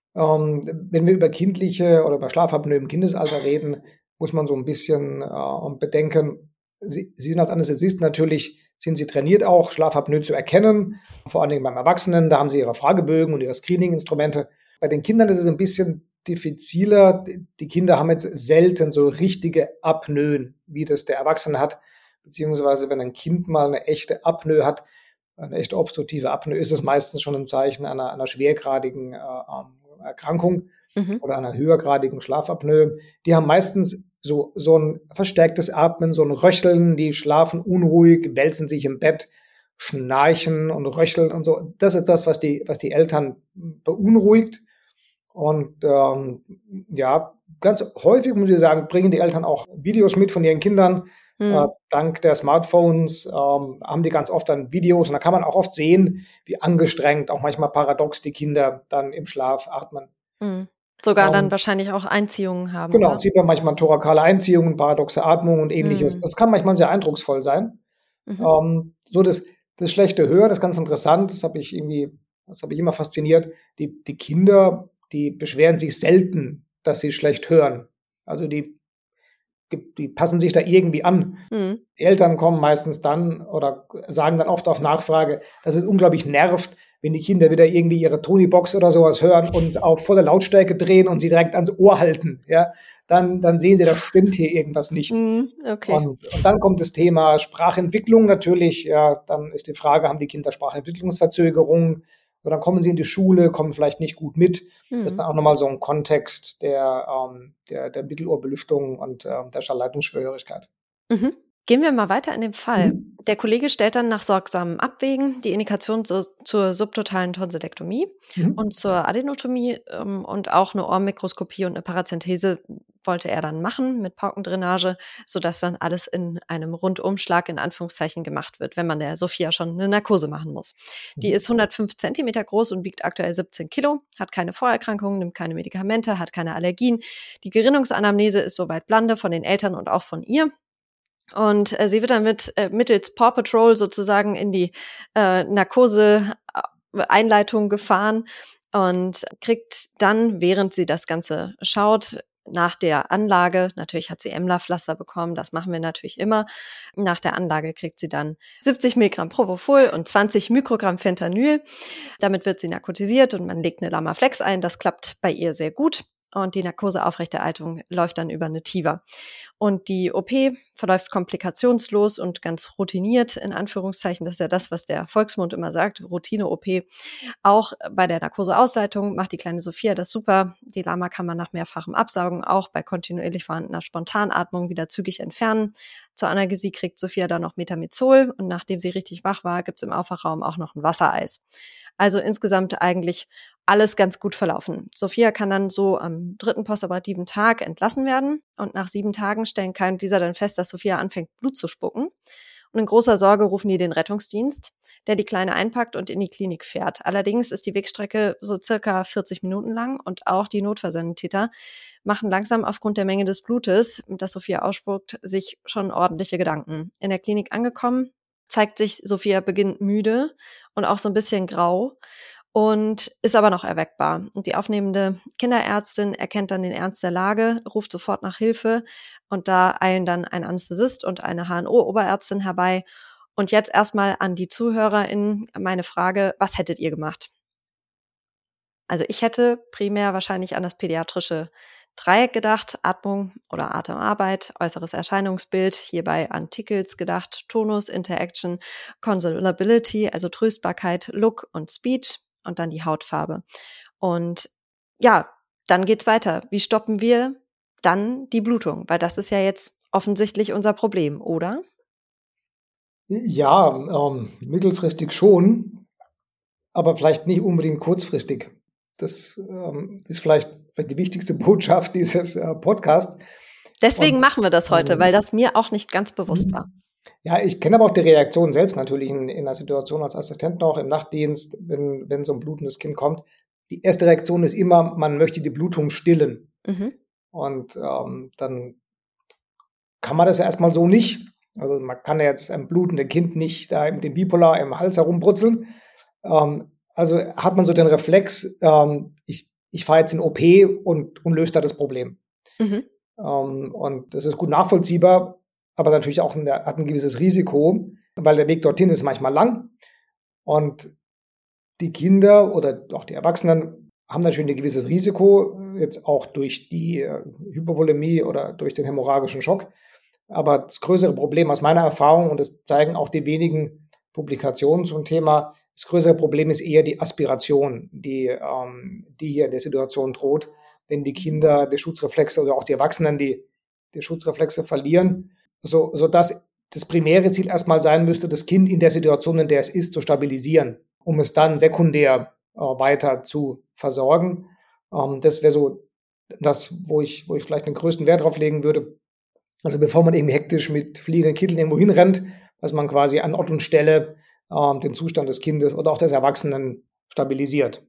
Wenn wir über kindliche oder über Schlafapnoe im Kindesalter reden, muss man so ein bisschen bedenken, Sie sind als Anästhesist natürlich, sind Sie trainiert auch, Schlafapnoe zu erkennen, vor allen Dingen beim Erwachsenen, da haben Sie Ihre Fragebögen und Ihre Screening-Instrumente. Bei den Kindern ist es ein bisschen diffiziler. Die Kinder haben jetzt selten so richtige Apnoen, wie das der Erwachsene hat, beziehungsweise wenn ein Kind mal eine echte Apnoe hat, eine echte obstruktive Apnoe, ist es meistens schon ein Zeichen einer schwergradigen Erkrankung oder einer höhergradigen Schlafapnoe. Die haben meistens so ein verstärktes Atmen, so ein Röcheln, die schlafen unruhig, wälzen sich im Bett, schnarchen und röcheln und so. Das ist das, was die Eltern beunruhigt. Und ganz häufig, muss ich sagen, bringen die Eltern auch Videos mit von ihren Kindern. Dank der Smartphones haben die ganz oft dann Videos und da kann man auch oft sehen, wie angestrengt, auch manchmal paradox die Kinder dann im Schlaf atmen. Sogar dann wahrscheinlich auch Einziehungen haben. Genau, sieht man manchmal thorakale Einziehungen, paradoxe Atmung und ähnliches. Das kann manchmal sehr eindrucksvoll sein. So das schlechte Hören ist ganz interessant. Das habe ich immer fasziniert. Die Kinder, die beschweren sich selten, dass sie schlecht hören. Also die passen sich da irgendwie an. Die Eltern kommen meistens dann oder sagen dann oft auf Nachfrage, dass es unglaublich nervt, wenn die Kinder wieder irgendwie ihre Tonybox oder sowas hören und auf volle Lautstärke drehen und sie direkt ans Ohr halten. Ja, dann sehen sie, da stimmt hier irgendwas nicht. Okay. Und dann kommt das Thema Sprachentwicklung natürlich. Ja, dann ist die Frage, haben die Kinder Sprachentwicklungsverzögerungen? Oder dann kommen sie in die Schule, kommen vielleicht nicht gut mit. Das ist dann auch nochmal so ein Kontext der Mittelohrbelüftung und der Schallleitungsschwerhörigkeit. Gehen wir mal weiter in dem Fall. Der Kollege stellt dann nach sorgsamem Abwägen die Indikation zur subtotalen Tonsillektomie und zur Adenotomie und auch eine Ohrenmikroskopie und eine Parazenthese wollte er dann machen mit Paukendrainage, sodass dann alles in einem Rundumschlag in Anführungszeichen gemacht wird, wenn man der Sophia schon eine Narkose machen muss. Die ist 105 Zentimeter groß und wiegt aktuell 17 Kilo, hat keine Vorerkrankungen, nimmt keine Medikamente, hat keine Allergien. Die Gerinnungsanamnese ist soweit blande von den Eltern und auch von ihr. Und sie wird dann mittels Paw Patrol sozusagen in die Narkose-Einleitung gefahren und kriegt dann, während sie das Ganze schaut, nach der Anlage, natürlich hat sie Emla-Pflaster bekommen, das machen wir natürlich immer, nach der Anlage kriegt sie dann 70 Milligramm Propofol und 20 Mikrogramm Fentanyl. Damit wird sie narkotisiert und man legt eine Lamaflex ein, das klappt bei ihr sehr gut. und die Narkoseaufrechterhaltung läuft dann über eine TIVA. Und die OP verläuft komplikationslos und ganz routiniert, in Anführungszeichen. Das ist ja das, was der Volksmund immer sagt, Routine-OP. Auch bei der Narkoseausleitung macht die kleine Sophia das super. Die Lama kann man nach mehrfachem Absaugen auch bei kontinuierlich vorhandener Spontanatmung wieder zügig entfernen. Zur Analgesie kriegt Sophia dann noch Metamizol und nachdem sie richtig wach war, gibt's im Aufwachraum auch noch ein Wassereis. Also insgesamt eigentlich alles ganz gut verlaufen. Sophia kann dann so am 3. postoperativen Tag entlassen werden und nach 7 Tagen stellen Kai und Lisa dann fest, dass Sophia anfängt, Blut zu spucken. Und in großer Sorge rufen die den Rettungsdienst, der die Kleine einpackt und in die Klinik fährt. Allerdings ist die Wegstrecke so circa 40 Minuten lang und auch die Notfallsanitäter machen langsam aufgrund der Menge des Blutes, das Sophia ausspuckt, sich schon ordentliche Gedanken. In der Klinik angekommen, zeigt sich Sophia beginnend müde und auch so ein bisschen grau und ist aber noch erweckbar. Und die aufnehmende Kinderärztin erkennt dann den Ernst der Lage, ruft sofort nach Hilfe und da eilen dann ein Anästhesist und eine HNO-Oberärztin herbei. Und jetzt erstmal an die ZuhörerInnen meine Frage, was hättet ihr gemacht? Also ich hätte primär wahrscheinlich an das pädiatrische Dreieck gedacht, Atmung oder Atemarbeit, äußeres Erscheinungsbild, hierbei an Tickles gedacht, Tonus, Interaction, Consolability, also Tröstbarkeit, Look und Speech und dann die Hautfarbe. Und ja, dann geht's weiter. Wie stoppen wir dann die Blutung? Weil das ist ja jetzt offensichtlich unser Problem, oder? Ja, mittelfristig schon, aber vielleicht nicht unbedingt kurzfristig. Das ist vielleicht die wichtigste Botschaft dieses Podcasts. Deswegen machen wir das heute, weil das mir auch nicht ganz bewusst war. Ja, ich kenne aber auch die Reaktion selbst natürlich in der Situation als Assistent noch im Nachtdienst, wenn so ein blutendes Kind kommt. Die erste Reaktion ist immer, man möchte die Blutung stillen. Und dann kann man das ja erstmal so nicht. Also man kann ja jetzt einem blutenden Kind nicht da mit dem Bipolar im Hals herumbrutzeln. Also hat man so den Reflex, ich fahre jetzt in OP und löse da das Problem. Und das ist gut nachvollziehbar, aber natürlich auch hat ein gewisses Risiko, weil der Weg dorthin ist manchmal lang. Und die Kinder oder auch die Erwachsenen haben natürlich ein gewisses Risiko, jetzt auch durch die Hypovolemie oder durch den hämorrhagischen Schock. Aber das größere Problem aus meiner Erfahrung, und das zeigen auch die wenigen Publikationen zum Thema, das größere Problem ist eher die Aspiration, die hier in der Situation droht, wenn die Kinder die Schutzreflexe oder auch die Erwachsenen die Schutzreflexe verlieren, sodass das primäre Ziel erstmal sein müsste, das Kind in der Situation, in der es ist, zu stabilisieren, um es dann sekundär weiter zu versorgen. Das wäre so das, wo ich vielleicht den größten Wert drauf legen würde. Also bevor man irgendwie hektisch mit fliegenden Kitteln irgendwo hinrennt, dass man quasi an Ort und Stelle den Zustand des Kindes oder auch des Erwachsenen stabilisiert.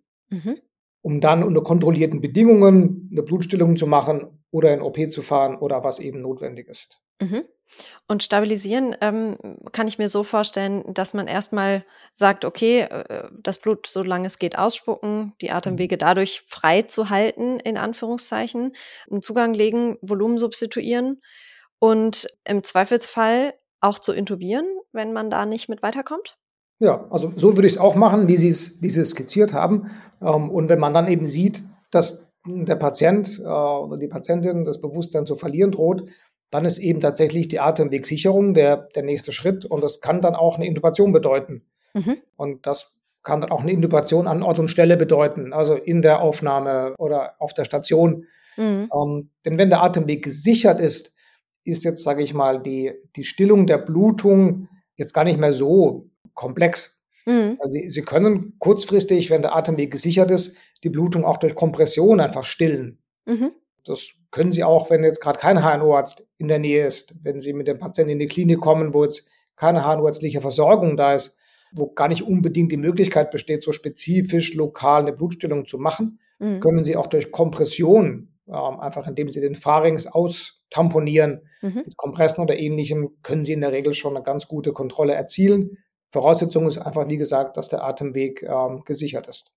Um dann unter kontrollierten Bedingungen eine Blutstillung zu machen oder in OP zu fahren oder was eben notwendig ist. Und stabilisieren kann ich mir so vorstellen, dass man erstmal sagt, okay, das Blut, solange es geht, ausspucken, die Atemwege dadurch frei zu halten, in Anführungszeichen, einen Zugang legen, Volumen substituieren und im Zweifelsfall auch zu intubieren, wenn man da nicht mit weiterkommt? Ja, also so würde ich es auch machen, wie Sie es skizziert haben. Und wenn man dann eben sieht, dass der Patient oder die Patientin das Bewusstsein zu verlieren droht, dann ist eben tatsächlich die Atemwegsicherung der nächste Schritt. Und das kann dann auch eine Intubation bedeuten. Und das kann dann auch eine Intubation an Ort und Stelle bedeuten, also in der Aufnahme oder auf der Station. Denn wenn der Atemweg gesichert ist jetzt, sage ich mal, die Stillung der Blutung jetzt gar nicht mehr so komplex. Also Sie können kurzfristig, wenn der Atemweg gesichert ist, die Blutung auch durch Kompression einfach stillen. Das können Sie auch, wenn jetzt gerade kein HNO-Arzt in der Nähe ist, wenn Sie mit dem Patienten in die Klinik kommen, wo jetzt keine HNO-ärztliche Versorgung da ist, wo gar nicht unbedingt die Möglichkeit besteht, so spezifisch lokal eine Blutstillung zu machen, können Sie auch durch Kompression, einfach indem Sie den Pharynx austamponieren, mit Kompressen oder Ähnlichem, können Sie in der Regel schon eine ganz gute Kontrolle erzielen. Voraussetzung ist einfach, wie gesagt, dass der Atemweg gesichert ist.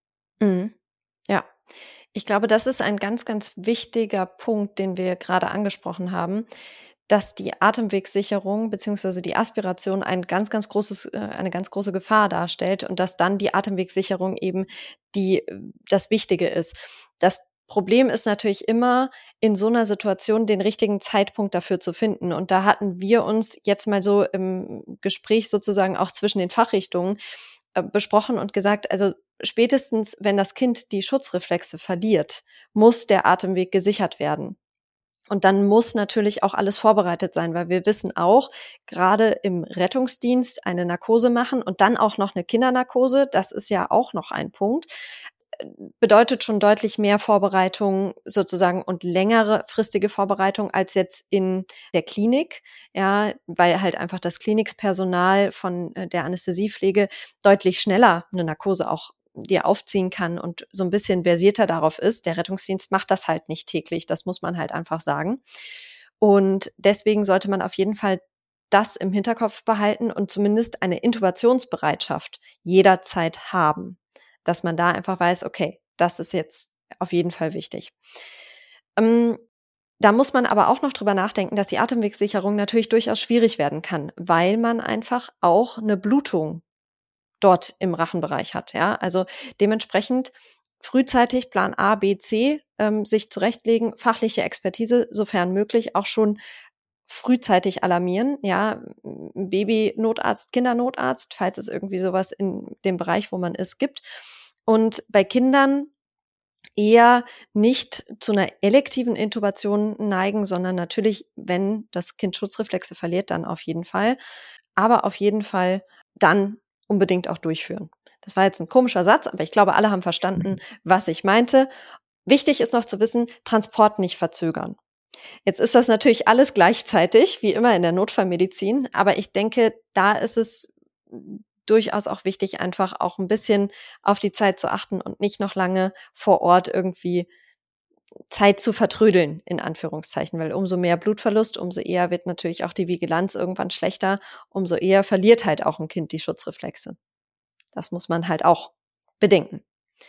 Ja, ich glaube, das ist ein ganz, ganz wichtiger Punkt, den wir gerade angesprochen haben, dass die Atemwegssicherung bzw. die Aspiration eine ganz große Gefahr darstellt und dass dann die Atemwegsicherung eben das Wichtige ist. Das Problem ist natürlich immer, in so einer Situation den richtigen Zeitpunkt dafür zu finden. Und da hatten wir uns jetzt mal so im Gespräch sozusagen auch zwischen den Fachrichtungen besprochen und gesagt, also spätestens, wenn das Kind die Schutzreflexe verliert, muss der Atemweg gesichert werden. Und dann muss natürlich auch alles vorbereitet sein, weil wir wissen auch, gerade im Rettungsdienst eine Narkose machen und dann auch noch eine Kindernarkose, das ist ja auch noch ein Punkt, bedeutet schon deutlich mehr Vorbereitung sozusagen und längere fristige Vorbereitung als jetzt in der Klinik, ja, weil halt einfach das Klinikpersonal von der Anästhesiepflege deutlich schneller eine Narkose auch dir aufziehen kann und so ein bisschen versierter darauf ist. Der Rettungsdienst macht das halt nicht täglich, das muss man halt einfach sagen. Und deswegen sollte man auf jeden Fall das im Hinterkopf behalten und zumindest eine Intubationsbereitschaft jederzeit haben, dass man da einfach weiß, okay, das ist jetzt auf jeden Fall wichtig. Da muss man aber auch noch drüber nachdenken, dass die Atemwegssicherung natürlich durchaus schwierig werden kann, weil man einfach auch eine Blutung dort im Rachenbereich hat. Ja, also dementsprechend frühzeitig Plan A, B, C sich zurechtlegen, fachliche Expertise, sofern möglich, auch schon frühzeitig alarmieren, ja, Babynotarzt, Kindernotarzt, falls es irgendwie sowas in dem Bereich, wo man ist, gibt. Und bei Kindern eher nicht zu einer elektiven Intubation neigen, sondern natürlich, wenn das Kind Schutzreflexe verliert, dann auf jeden Fall. Aber auf jeden Fall dann unbedingt auch durchführen. Das war jetzt ein komischer Satz, aber ich glaube, alle haben verstanden, was ich meinte. Wichtig ist noch zu wissen, Transport nicht verzögern. Jetzt ist das natürlich alles gleichzeitig, wie immer in der Notfallmedizin, aber ich denke, da ist es durchaus auch wichtig, einfach auch ein bisschen auf die Zeit zu achten und nicht noch lange vor Ort irgendwie Zeit zu vertrödeln, in Anführungszeichen, weil umso mehr Blutverlust, umso eher wird natürlich auch die Vigilanz irgendwann schlechter, umso eher verliert halt auch ein Kind die Schutzreflexe. Das muss man halt auch bedenken.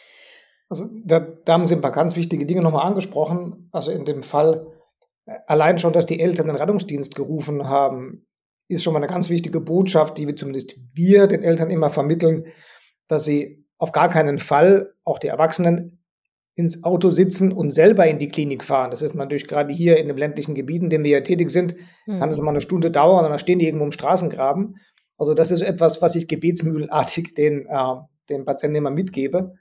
Also da haben Sie ein paar ganz wichtige Dinge nochmal angesprochen. Also in dem Fall, allein schon, dass die Eltern den Rettungsdienst gerufen haben, ist schon mal eine ganz wichtige Botschaft, die wir den Eltern immer vermitteln, dass sie auf gar keinen Fall, auch die Erwachsenen, ins Auto sitzen und selber in die Klinik fahren. Das ist natürlich gerade hier in den ländlichen Gebieten, in denen wir ja tätig sind, kann es mal eine Stunde dauern und dann stehen die irgendwo im Straßengraben. Also das ist etwas, was ich gebetsmühlenartig den Patienten immer mitgebe.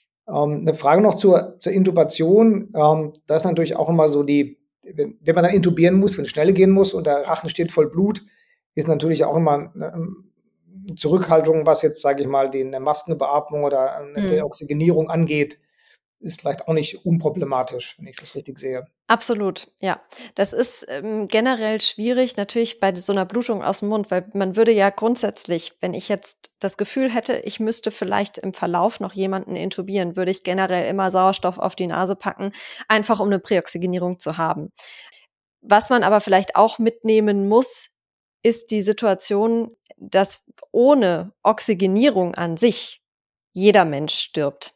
Eine Frage noch zur Intubation. Da ist natürlich auch immer so wenn man dann intubieren muss, wenn es schnell gehen muss und der Rachen steht voll Blut, ist natürlich auch immer eine Zurückhaltung, was jetzt, sage ich mal, die Maskenbeatmung oder eine Oxygenierung angeht, ist vielleicht auch nicht unproblematisch, wenn ich das richtig sehe. Absolut, ja. Das ist generell schwierig, natürlich bei so einer Blutung aus dem Mund, weil man würde ja grundsätzlich, wenn ich jetzt das Gefühl hätte, ich müsste vielleicht im Verlauf noch jemanden intubieren, würde ich generell immer Sauerstoff auf die Nase packen, einfach um eine Präoxygenierung zu haben. Was man aber vielleicht auch mitnehmen muss, ist die Situation, dass ohne Oxygenierung an sich jeder Mensch stirbt.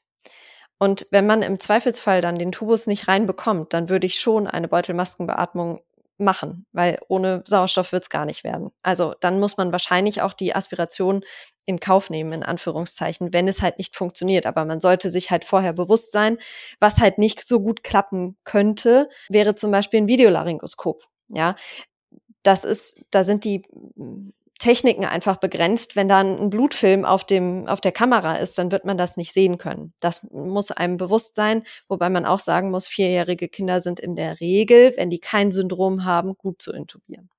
Und wenn man im Zweifelsfall dann den Tubus nicht reinbekommt, dann würde ich schon eine Beutelmaskenbeatmung machen, weil ohne Sauerstoff wird's gar nicht werden. Also dann muss man wahrscheinlich auch die Aspiration in Kauf nehmen, in Anführungszeichen, wenn es halt nicht funktioniert. Aber man sollte sich halt vorher bewusst sein, was halt nicht so gut klappen könnte, wäre zum Beispiel ein Videolaryngoskop. Ja, da sind die Techniken einfach begrenzt. Wenn da ein Blutfilm auf der Kamera ist, dann wird man das nicht sehen können. Das muss einem bewusst sein, wobei man auch sagen muss, 4-jährige Kinder sind in der Regel, wenn die kein Syndrom haben, gut zu intubieren.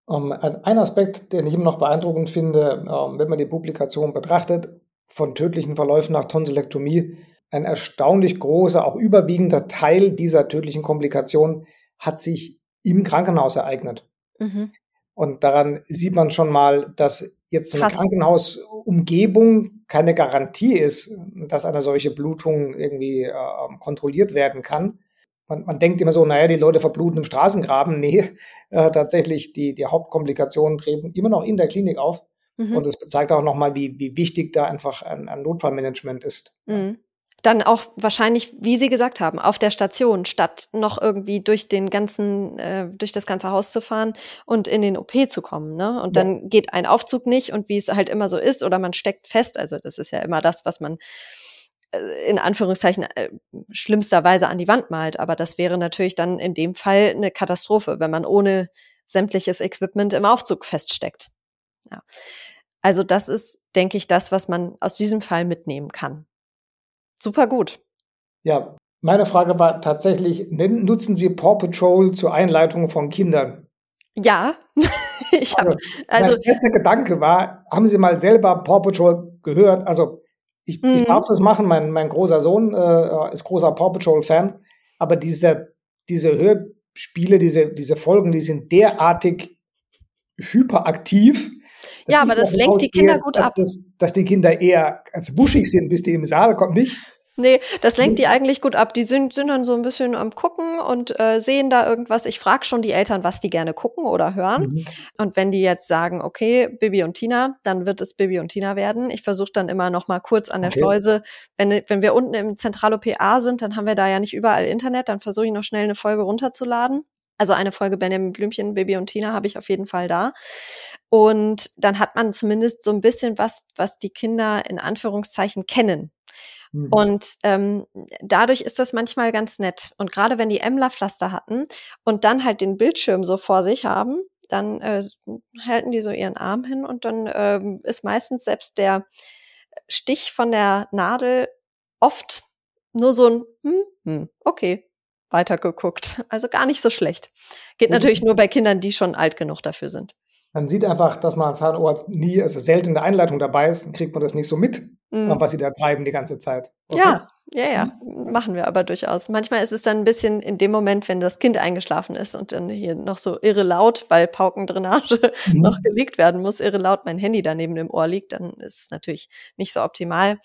Ein Aspekt, den ich immer noch beeindruckend finde, wenn man die Publikation betrachtet, von tödlichen Verläufen nach Tonsillektomie, ein erstaunlich großer, auch überwiegender Teil dieser tödlichen Komplikationen hat sich im Krankenhaus ereignet. Mhm. Und daran sieht man schon mal, dass jetzt so eine Krankenhausumgebung keine Garantie ist, dass eine solche Blutung irgendwie kontrolliert werden kann. Man denkt immer so, naja, die Leute verbluten im Straßengraben. Nee, tatsächlich, die Hauptkomplikationen treten immer noch in der Klinik auf. Mhm. Und es zeigt auch nochmal, wie wichtig da einfach ein Notfallmanagement ist. Mhm. Dann auch wahrscheinlich, wie Sie gesagt haben, auf der Station, statt noch irgendwie durch das ganze Haus zu fahren und in den OP zu kommen, ne? Und dann geht ein Aufzug nicht und wie es halt immer so ist, oder man steckt fest. Also das ist ja immer das, was man in Anführungszeichen schlimmsterweise an die Wand malt. Aber das wäre natürlich dann in dem Fall eine Katastrophe, wenn man ohne sämtliches Equipment im Aufzug feststeckt. Ja. Also das ist, denke ich, das, was man aus diesem Fall mitnehmen kann. Super gut. Ja, meine Frage war tatsächlich, nutzen Sie Paw Patrol zur Einleitung von Kindern? Ja, mein erster Gedanke war, haben Sie mal selber Paw Patrol gehört? Also ich darf das machen, mein großer Sohn ist großer Paw Patrol-Fan, aber diese Hörspiele, diese Folgen, die sind derartig hyperaktiv. Ja, aber das lenkt die Kinder gut ab. Dass die Kinder eher als wuschig sind, bis die im Saal kommen, nicht? Nee, das lenkt die eigentlich gut ab. Die sind dann so ein bisschen am Gucken und sehen da irgendwas. Ich frage schon die Eltern, was die gerne gucken oder hören. Und wenn die jetzt sagen, okay, Bibi und Tina, dann wird es Bibi und Tina werden. Ich versuche dann immer noch mal kurz an der Schleuse, wenn wir unten im Zentral-OPA sind, dann haben wir da ja nicht überall Internet, dann versuche ich noch schnell eine Folge runterzuladen. Also eine Folge Benjamin Blümchen, Bibi und Tina habe ich auf jeden Fall da. Und dann hat man zumindest so ein bisschen was die Kinder in Anführungszeichen kennen. Und dadurch ist das manchmal ganz nett. Und gerade wenn die Emler-Pflaster hatten und dann halt den Bildschirm so vor sich haben, dann halten die so ihren Arm hin und dann ist meistens selbst der Stich von der Nadel oft nur so ein okay, weitergeguckt. Also gar nicht so schlecht. Geht natürlich nur bei Kindern, die schon alt genug dafür sind. Man sieht einfach, dass man als Zahnarzt selten in der Einleitung dabei ist, dann kriegt man das nicht so mit, was sie da treiben die ganze Zeit. Okay? Ja, machen wir aber durchaus. Manchmal ist es dann ein bisschen in dem Moment, wenn das Kind eingeschlafen ist und dann hier noch so irre laut, weil Paukendrainage noch gelegt werden muss, irre laut mein Handy da neben dem Ohr liegt, dann ist es natürlich nicht so optimal.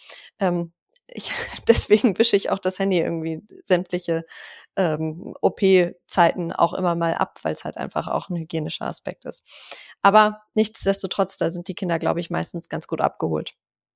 Deswegen wische ich auch das Handy irgendwie sämtliche OP-Zeiten auch immer mal ab, weil es halt einfach auch ein hygienischer Aspekt ist. Aber nichtsdestotrotz, da sind die Kinder, glaube ich, meistens ganz gut abgeholt.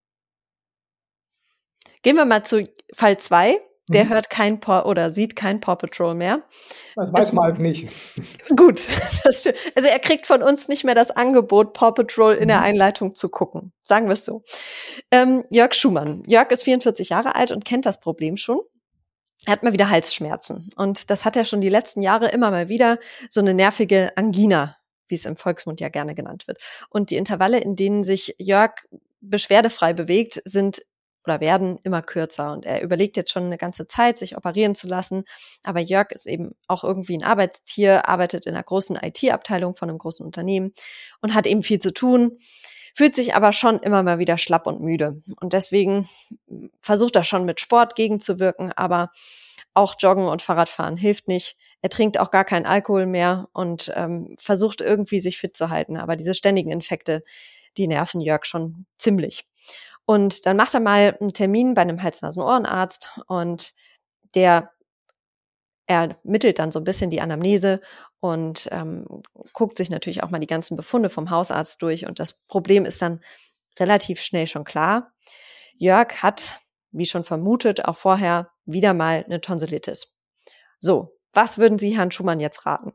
Gehen wir mal zu Fall 2. Der hört kein sieht kein Paw Patrol mehr. Das weiß man als nicht. Gut, das stimmt. Also er kriegt von uns nicht mehr das Angebot, Paw Patrol in der Einleitung zu gucken. Sagen wir es so. Jörg Schumann. Jörg ist 44 Jahre alt und kennt das Problem schon. Er hat mal wieder Halsschmerzen. Und das hat er schon die letzten Jahre immer mal wieder, so eine nervige Angina, wie es im Volksmund ja gerne genannt wird. Und die Intervalle, in denen sich Jörg beschwerdefrei bewegt, werden immer kürzer. Und er überlegt jetzt schon eine ganze Zeit, sich operieren zu lassen. Aber Jörg ist eben auch irgendwie ein Arbeitstier, arbeitet in einer großen IT-Abteilung von einem großen Unternehmen und hat eben viel zu tun, fühlt sich aber schon immer mal wieder schlapp und müde. Und deswegen versucht er schon mit Sport gegenzuwirken, aber auch Joggen und Fahrradfahren hilft nicht. Er trinkt auch gar keinen Alkohol mehr und versucht irgendwie sich fit zu halten. Aber diese ständigen Infekte, die nerven Jörg schon ziemlich. Und dann macht er mal einen Termin bei einem Hals-Nasen-Ohrenarzt und der ermittelt dann so ein bisschen die Anamnese und guckt sich natürlich auch mal die ganzen Befunde vom Hausarzt durch. Und das Problem ist dann relativ schnell schon klar. Jörg hat, wie schon vermutet, auch vorher wieder mal eine Tonsillitis. So, was würden Sie Herrn Schumann jetzt raten?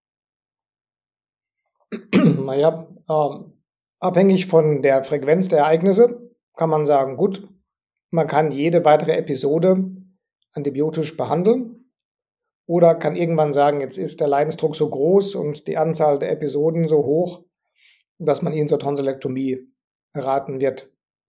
Naja, abhängig von der Frequenz der Ereignisse kann man sagen, gut, man kann jede weitere Episode antibiotisch behandeln oder kann irgendwann sagen, jetzt ist der Leidensdruck so groß und die Anzahl der Episoden so hoch, dass man ihn zur Tonsillektomie raten wird.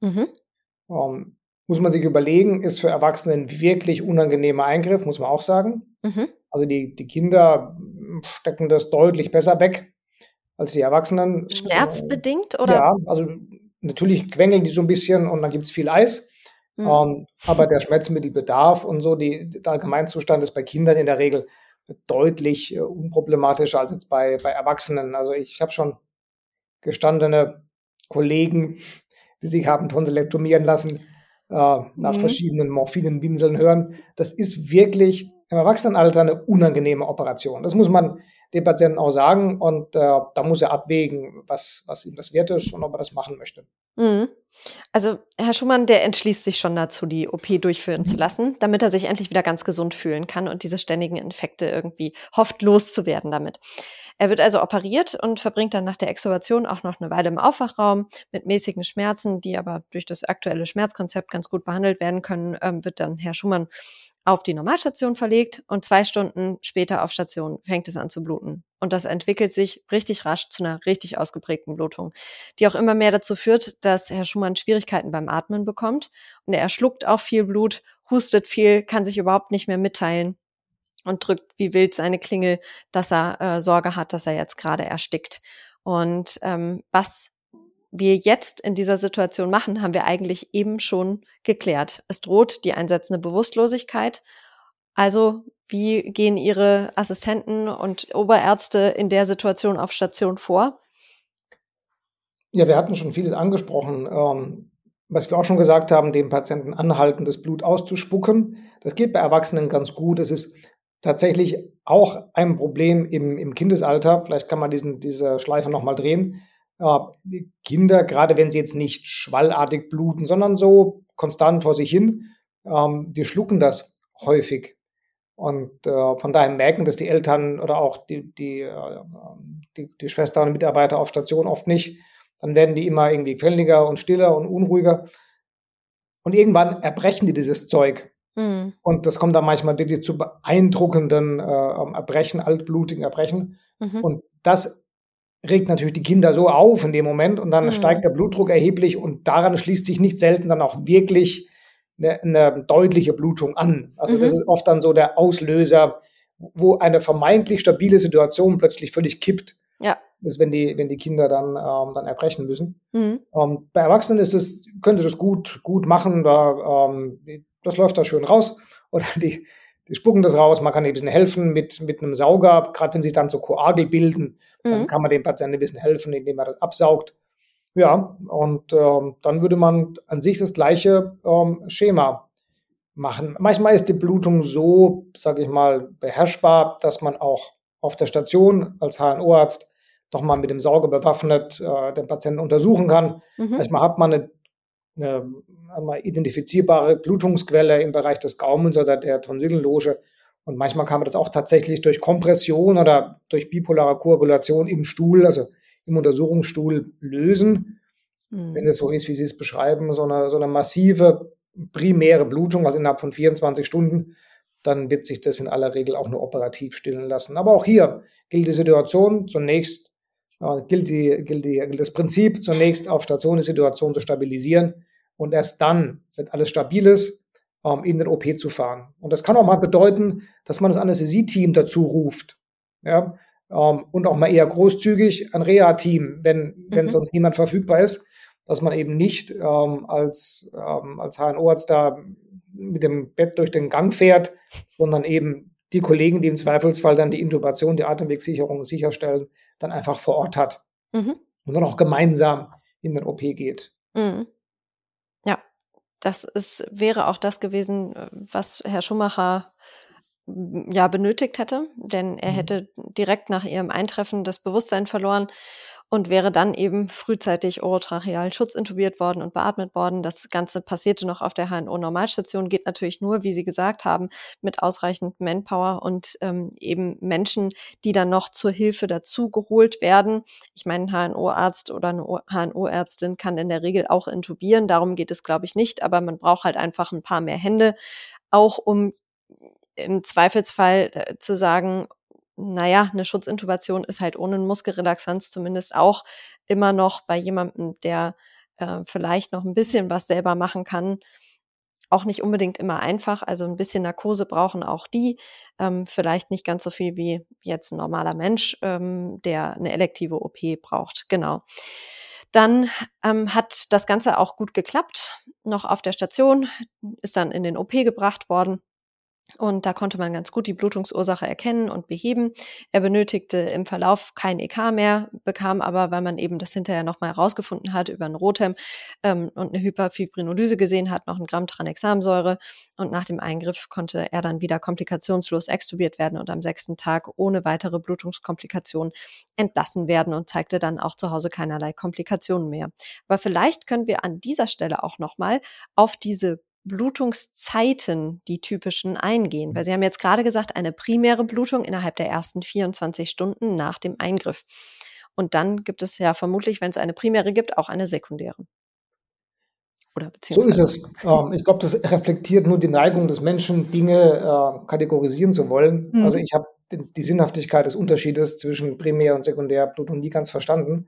Muss man sich überlegen, ist für Erwachsene ein wirklich unangenehmer Eingriff, muss man auch sagen. Also die Kinder stecken das deutlich besser weg als die Erwachsenen. Schmerzbedingt, oder? Ja, also natürlich quengeln die so ein bisschen und dann gibt's viel Eis. Aber der Schmerzmittelbedarf und so, der Allgemeinzustand ist bei Kindern in der Regel deutlich unproblematischer als jetzt bei Erwachsenen. Also ich habe schon gestandene Kollegen, die sich haben tonsillektomieren lassen, nach verschiedenen Morphinenwinseln hören. Das ist wirklich im Erwachsenenalter eine unangenehme Operation. Das muss man dem Patienten auch sagen und da muss er abwägen, was ihm das wert ist und ob er das machen möchte. Mhm. Also Herr Schumann, der entschließt sich schon dazu, die OP durchführen zu lassen, damit er sich endlich wieder ganz gesund fühlen kann und diese ständigen Infekte irgendwie hofft, loszuwerden damit. Er wird also operiert und verbringt dann nach der Extubation auch noch eine Weile im Aufwachraum mit mäßigen Schmerzen, die aber durch das aktuelle Schmerzkonzept ganz gut behandelt werden können, wird dann Herr Schumann auf die Normalstation verlegt und 2 Stunden später auf Station fängt es an zu bluten. Und das entwickelt sich richtig rasch zu einer richtig ausgeprägten Blutung, die auch immer mehr dazu führt, dass Herr Schumann Schwierigkeiten beim Atmen bekommt. Und er schluckt auch viel Blut, hustet viel, kann sich überhaupt nicht mehr mitteilen und drückt wie wild seine Klingel, dass er Sorge hat, dass er jetzt gerade erstickt. Und was wir jetzt in dieser Situation machen, haben wir eigentlich eben schon geklärt. Es droht die einsetzende Bewusstlosigkeit. Also wie gehen Ihre Assistenten und Oberärzte in der Situation auf Station vor? Ja, wir hatten schon vieles angesprochen. Was wir auch schon gesagt haben, dem Patienten anhalten, das Blut auszuspucken. Das geht bei Erwachsenen ganz gut. Es ist tatsächlich auch ein Problem im Kindesalter. Vielleicht kann man diese Schleife nochmal drehen. Die Kinder, gerade wenn sie jetzt nicht schwallartig bluten, sondern so konstant vor sich hin, die schlucken das häufig. Und von daher merken das die Eltern oder auch die Schwestern und Mitarbeiter auf Station oft nicht. Dann werden die immer irgendwie quengeliger und stiller und unruhiger. Und irgendwann erbrechen die dieses Zeug. Mhm. Und das kommt dann manchmal wirklich zu beeindruckenden Erbrechen, altblutigen Erbrechen. Mhm. Und das regt natürlich die Kinder so auf in dem Moment und dann Mhm. steigt der Blutdruck erheblich und daran schließt sich nicht selten dann auch wirklich eine deutliche Blutung an. Also das Mhm. ist oft dann so der Auslöser, wo eine vermeintlich stabile Situation plötzlich völlig kippt. Ja. Das ist, wenn die Kinder dann erbrechen müssen. Mhm. Bei Erwachsenen können sie das gut machen, das läuft da schön raus. Oder die spucken das raus, man kann ein bisschen helfen mit einem Sauger, gerade wenn sich dann so Koagel bilden, dann Mhm. kann man dem Patienten ein bisschen helfen, indem er das absaugt. Ja, und dann würde man an sich das gleiche Schema machen. Manchmal ist die Blutung so, sage ich mal, beherrschbar, dass man auch auf der Station als HNO-Arzt nochmal mit dem Sauger bewaffnet den Patienten untersuchen kann. Mhm. Manchmal hat man eine identifizierbare Blutungsquelle im Bereich des Gaumens oder der Tonsillenloge. Und manchmal kann man das auch tatsächlich durch Kompression oder durch bipolare Koagulation im Stuhl, also im Untersuchungsstuhl, lösen. Wenn Mhm. es so ist, wie Sie es beschreiben, so eine massive primäre Blutung, also innerhalb von 24 Stunden, dann wird sich das in aller Regel auch nur operativ stillen lassen. Aber auch hier gilt die Situation zunächst, gilt das Prinzip, zunächst auf Station die Situation zu stabilisieren und erst dann, wenn alles stabil ist, in den OP zu fahren. Und das kann auch mal bedeuten, dass man das Anästhesie-Team dazu ruft. Ja, und auch mal eher großzügig ein Reha-Team, wenn Mhm. sonst niemand verfügbar ist, dass man eben nicht als HNO-Arzt da mit dem Bett durch den Gang fährt, sondern eben die Kollegen, die im Zweifelsfall dann die Intubation, die Atemwegssicherung sicherstellen, dann einfach vor Ort hat Mhm. und dann auch gemeinsam in den OP geht. Mhm. Ja, wäre auch das gewesen, was Herr Schumacher ja, benötigt hätte, denn er Mhm. hätte direkt nach ihrem Eintreffen das Bewusstsein verloren und wäre dann eben frühzeitig orotracheal schutzintubiert worden und beatmet worden. Das Ganze passierte noch auf der HNO-Normalstation, geht natürlich nur, wie Sie gesagt haben, mit ausreichend Manpower und eben Menschen, die dann noch zur Hilfe dazu geholt werden. Ich meine, ein HNO-Arzt oder eine HNO-Ärztin kann in der Regel auch intubieren, darum geht es, glaube ich, nicht, aber man braucht halt einfach ein paar mehr Hände, auch um im Zweifelsfall zu sagen, naja, eine Schutzintubation ist halt ohne Muskelrelaxanz zumindest auch immer noch bei jemandem, der vielleicht noch ein bisschen was selber machen kann, auch nicht unbedingt immer einfach. Also ein bisschen Narkose brauchen auch die, vielleicht nicht ganz so viel wie jetzt ein normaler Mensch, der eine elektive OP braucht. Genau. Dann hat das Ganze auch gut geklappt, noch auf der Station, ist dann in den OP gebracht worden. Und da konnte man ganz gut die Blutungsursache erkennen und beheben. Er benötigte im Verlauf kein EK mehr, bekam aber, weil man eben das hinterher nochmal herausgefunden hat über ein Rotem und eine Hyperfibrinolyse gesehen hat, noch 1 Gramm Tranexamsäure. Und nach dem Eingriff konnte er dann wieder komplikationslos extubiert werden und am 6. Tag ohne weitere Blutungskomplikationen entlassen werden und zeigte dann auch zu Hause keinerlei Komplikationen mehr. Aber vielleicht können wir an dieser Stelle auch nochmal auf diese Blutungszeiten, die typischen, eingehen. Weil Sie haben jetzt gerade gesagt, eine primäre Blutung innerhalb der ersten 24 Stunden nach dem Eingriff. Und dann gibt es ja vermutlich, wenn es eine primäre gibt, auch eine sekundäre. Oder So ist beziehungsweise. es. Ich glaube, das reflektiert nur die Neigung des Menschen, Dinge kategorisieren zu wollen. Also ich habe die Sinnhaftigkeit des Unterschiedes zwischen Primär- und Sekundärblutung nie ganz verstanden.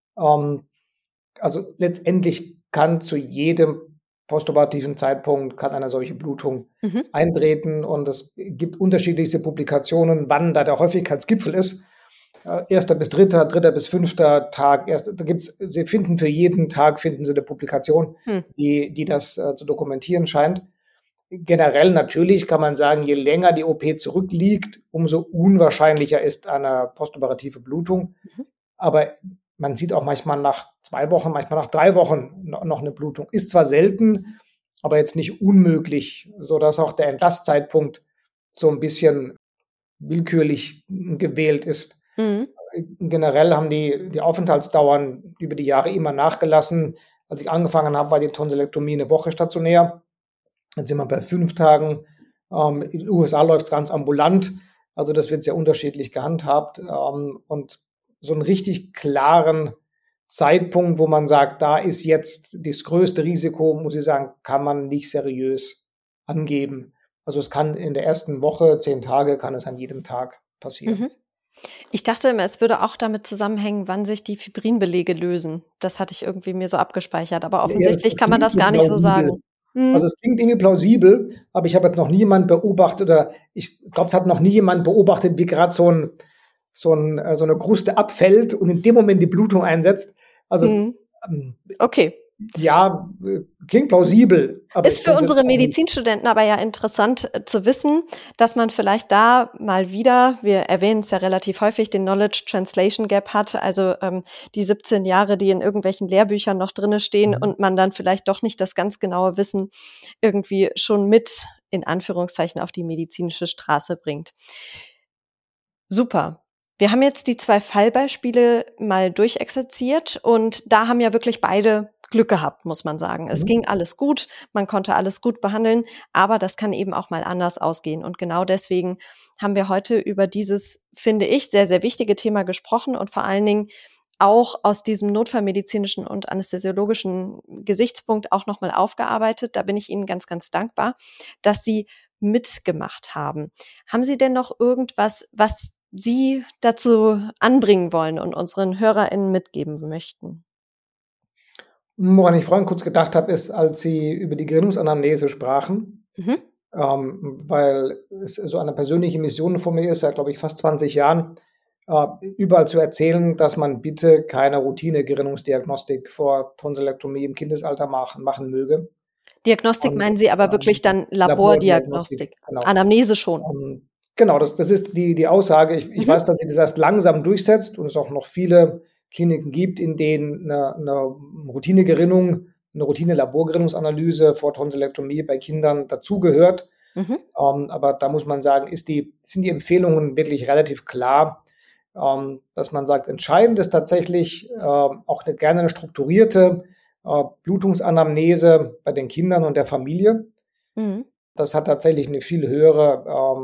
Also letztendlich kann zu jedem postoperativen Zeitpunkt kann eine solche Blutung eintreten und es gibt unterschiedlichste Publikationen, wann da der Häufigkeitsgipfel ist. Erster bis dritter bis 5. Tag. Sie finden für jeden Tag finden Sie eine Publikation, die das zu dokumentieren scheint. Generell natürlich kann man sagen, je länger die OP zurückliegt, umso unwahrscheinlicher ist eine postoperative Blutung. Aber man sieht auch manchmal nach 2 Wochen, manchmal nach 3 Wochen noch eine Blutung. Ist zwar selten, aber jetzt nicht unmöglich, sodass auch der Entlastzeitpunkt so ein bisschen willkürlich gewählt ist. Generell haben die Aufenthaltsdauern über die Jahre immer nachgelassen. Als ich angefangen habe, war die Tonsillektomie 1 Woche stationär. Jetzt sind wir bei 5 Tagen. In den USA läuft es ganz ambulant. Also das wird sehr unterschiedlich gehandhabt. Und so einen richtig klaren Zeitpunkt, wo man sagt, da ist jetzt das größte Risiko, muss ich sagen, kann man nicht seriös angeben. Also es kann in der ersten Woche, 10 Tage, kann es an jedem Tag passieren. Ich dachte immer, es würde auch damit zusammenhängen, wann sich die Fibrinbelege lösen. Das hatte ich irgendwie mir so abgespeichert, aber offensichtlich kann man das gar nicht so sagen. Also es klingt irgendwie plausibel, aber ich habe jetzt noch nie jemand beobachtet, oder ich glaube, es hat noch nie jemand beobachtet, wie gerade so eine Kruste abfällt und in dem Moment die Blutung einsetzt. Also okay. Ja, klingt plausibel. Aber ist für unsere Medizinstudenten aber ja interessant zu wissen, dass man vielleicht da mal wieder, wir erwähnen es ja relativ häufig, den Knowledge Translation Gap hat, also die 17 Jahre, die in irgendwelchen Lehrbüchern noch drinne stehen und man dann vielleicht doch nicht das ganz genaue Wissen irgendwie schon mit, in Anführungszeichen, auf die medizinische Straße bringt. Super. Wir haben jetzt die 2 Fallbeispiele mal durchexerziert und da haben ja wirklich beide Glück gehabt, muss man sagen. Es ging alles gut, man konnte alles gut behandeln, aber das kann eben auch mal anders ausgehen. Und genau deswegen haben wir heute über dieses, finde ich, sehr, sehr wichtige Thema gesprochen und vor allen Dingen auch aus diesem notfallmedizinischen und anästhesiologischen Gesichtspunkt auch nochmal aufgearbeitet. Da bin ich Ihnen ganz, ganz dankbar, dass Sie mitgemacht haben. Haben Sie denn noch irgendwas, was Sie dazu anbringen wollen und unseren HörerInnen mitgeben möchten? Woran ich vorhin kurz gedacht habe, ist, als Sie über die Gerinnungsanamnese sprachen, weil es so eine persönliche Mission von mir ist, seit, glaube ich, fast 20 Jahren, überall zu erzählen, dass man bitte keine Routine-Gerinnungsdiagnostik vor Tonsillektomie im Kindesalter machen möge. Diagnostik meinen Sie aber wirklich dann Labordiagnostik? Genau. Anamnese schon? Genau, das ist die Aussage. Ich weiß, dass sich das erst langsam durchsetzt und es auch noch viele Kliniken gibt, in denen eine Routinegerinnung, eine Routine-Laborgerinnungsanalyse vor Tonsillektomie bei Kindern dazugehört. Aber da muss man sagen, sind die Empfehlungen wirklich relativ klar, dass man sagt, entscheidend ist tatsächlich auch gerne eine strukturierte Blutungsanamnese bei den Kindern und der Familie. Das hat tatsächlich eine viel höhere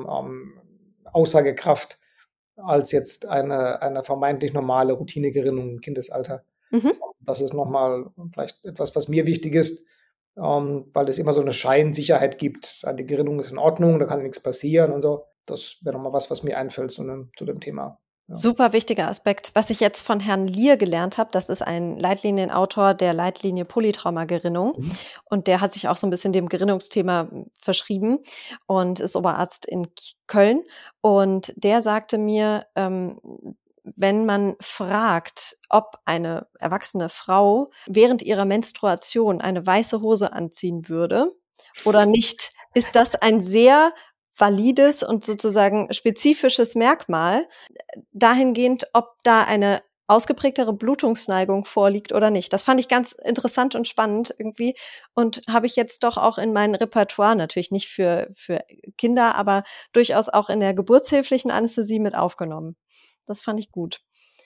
Aussagekraft als jetzt eine vermeintlich normale Routinegerinnung im Kindesalter. Das ist nochmal vielleicht etwas, was mir wichtig ist, weil es immer so eine Scheinsicherheit gibt. Die Gerinnung ist in Ordnung, da kann nichts passieren und so. Das wäre nochmal was mir einfällt zu dem Thema. Ja. Super wichtiger Aspekt. Was ich jetzt von Herrn Lier gelernt habe, das ist ein Leitlinienautor der Leitlinie Polytraumagerinnung und der hat sich auch so ein bisschen dem Gerinnungsthema verschrieben und ist Oberarzt in Köln und der sagte mir, wenn man fragt, ob eine erwachsene Frau während ihrer Menstruation eine weiße Hose anziehen würde oder nicht, ist das ein sehr valides und sozusagen spezifisches Merkmal dahingehend, ob da eine ausgeprägtere Blutungsneigung vorliegt oder nicht. Das fand ich ganz interessant und spannend irgendwie und habe ich jetzt doch auch in mein Repertoire, natürlich nicht für Kinder, aber durchaus auch in der geburtshilflichen Anästhesie mit aufgenommen. Das fand ich gut.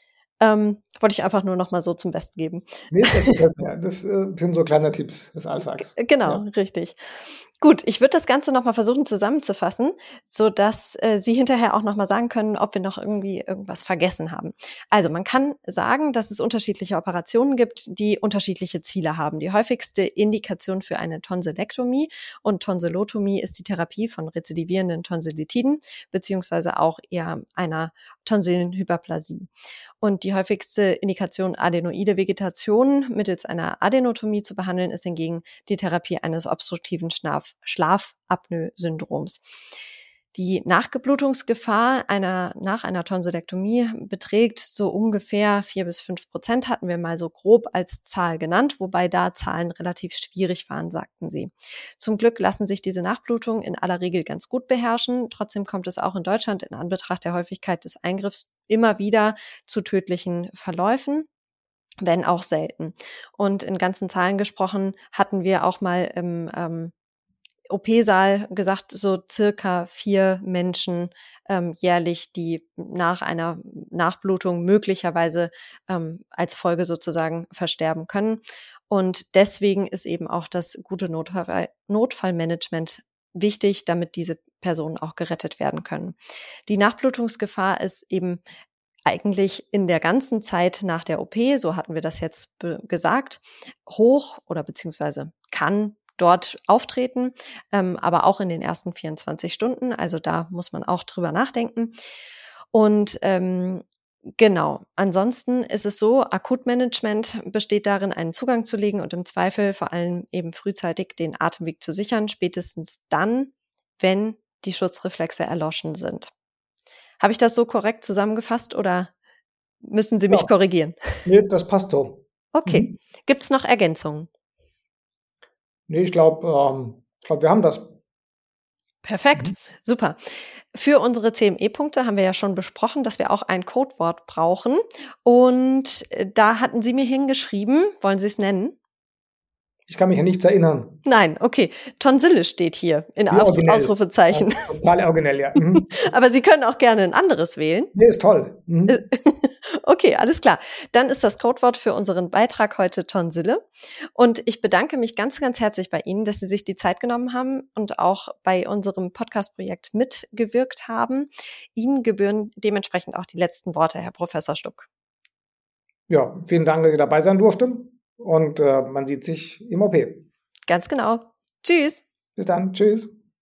Wollte ich einfach nur noch mal so zum Besten geben. Nee, das gefällt mir. Das sind so kleine Tipps des Alltags. Genau, Ja. richtig. Gut, ich würde das Ganze noch mal versuchen zusammenzufassen, so dass Sie hinterher auch noch mal sagen können, ob wir noch irgendwie irgendwas vergessen haben. Also man kann sagen, dass es unterschiedliche Operationen gibt, die unterschiedliche Ziele haben. Die häufigste Indikation für eine Tonsillektomie und Tonsillotomie ist die Therapie von rezidivierenden Tonsillitiden beziehungsweise auch eher einer Tonsillenhyperplasie. Und die häufigste Indikation, adenoide Vegetation mittels einer Adenotomie zu behandeln, ist hingegen die Therapie eines obstruktiven Schlafapnoe-Syndroms. Die Nachgeblutungsgefahr nach einer Tonsillektomie beträgt so ungefähr 4-5%, hatten wir mal so grob als Zahl genannt, wobei da Zahlen relativ schwierig waren, sagten sie. Zum Glück lassen sich diese Nachblutungen in aller Regel ganz gut beherrschen. Trotzdem kommt es auch in Deutschland in Anbetracht der Häufigkeit des Eingriffs immer wieder zu tödlichen Verläufen, wenn auch selten. Und in ganzen Zahlen gesprochen hatten wir auch mal im OP-Saal gesagt, so circa 4 Menschen jährlich, die nach einer Nachblutung möglicherweise als Folge sozusagen versterben können. Und deswegen ist eben auch das gute Notfallmanagement wichtig, damit diese Personen auch gerettet werden können. Die Nachblutungsgefahr ist eben eigentlich in der ganzen Zeit nach der OP, so hatten wir das jetzt gesagt, hoch oder beziehungsweise kann dort auftreten, aber auch in den ersten 24 Stunden. Also da muss man auch drüber nachdenken. Und genau, ansonsten ist es so, Akutmanagement besteht darin, einen Zugang zu legen und im Zweifel vor allem eben frühzeitig den Atemweg zu sichern, spätestens dann, wenn die Schutzreflexe erloschen sind. Habe ich das so korrekt zusammengefasst oder müssen Sie mich korrigieren? Nee, das passt so. Okay. Gibt es noch Ergänzungen? Nee, ich glaube, wir haben das. Perfekt, super. Für unsere CME-Punkte haben wir ja schon besprochen, dass wir auch ein Codewort brauchen. Und da hatten Sie mir hingeschrieben, wollen Sie es nennen? Ich kann mich an nichts erinnern. Nein, okay. Tonsille steht hier in Ausrufezeichen. Ja, total originell, ja. Aber Sie können auch gerne ein anderes wählen. Nee, ist toll. Okay, alles klar. Dann ist das Codewort für unseren Beitrag heute Tonsille. Und ich bedanke mich ganz, ganz herzlich bei Ihnen, dass Sie sich die Zeit genommen haben und auch bei unserem Podcast-Projekt mitgewirkt haben. Ihnen gebühren dementsprechend auch die letzten Worte, Herr Professor Stuck. Ja, vielen Dank, dass ich dabei sein durfte. Und man sieht sich im OP. Ganz genau. Tschüss. Bis dann. Tschüss.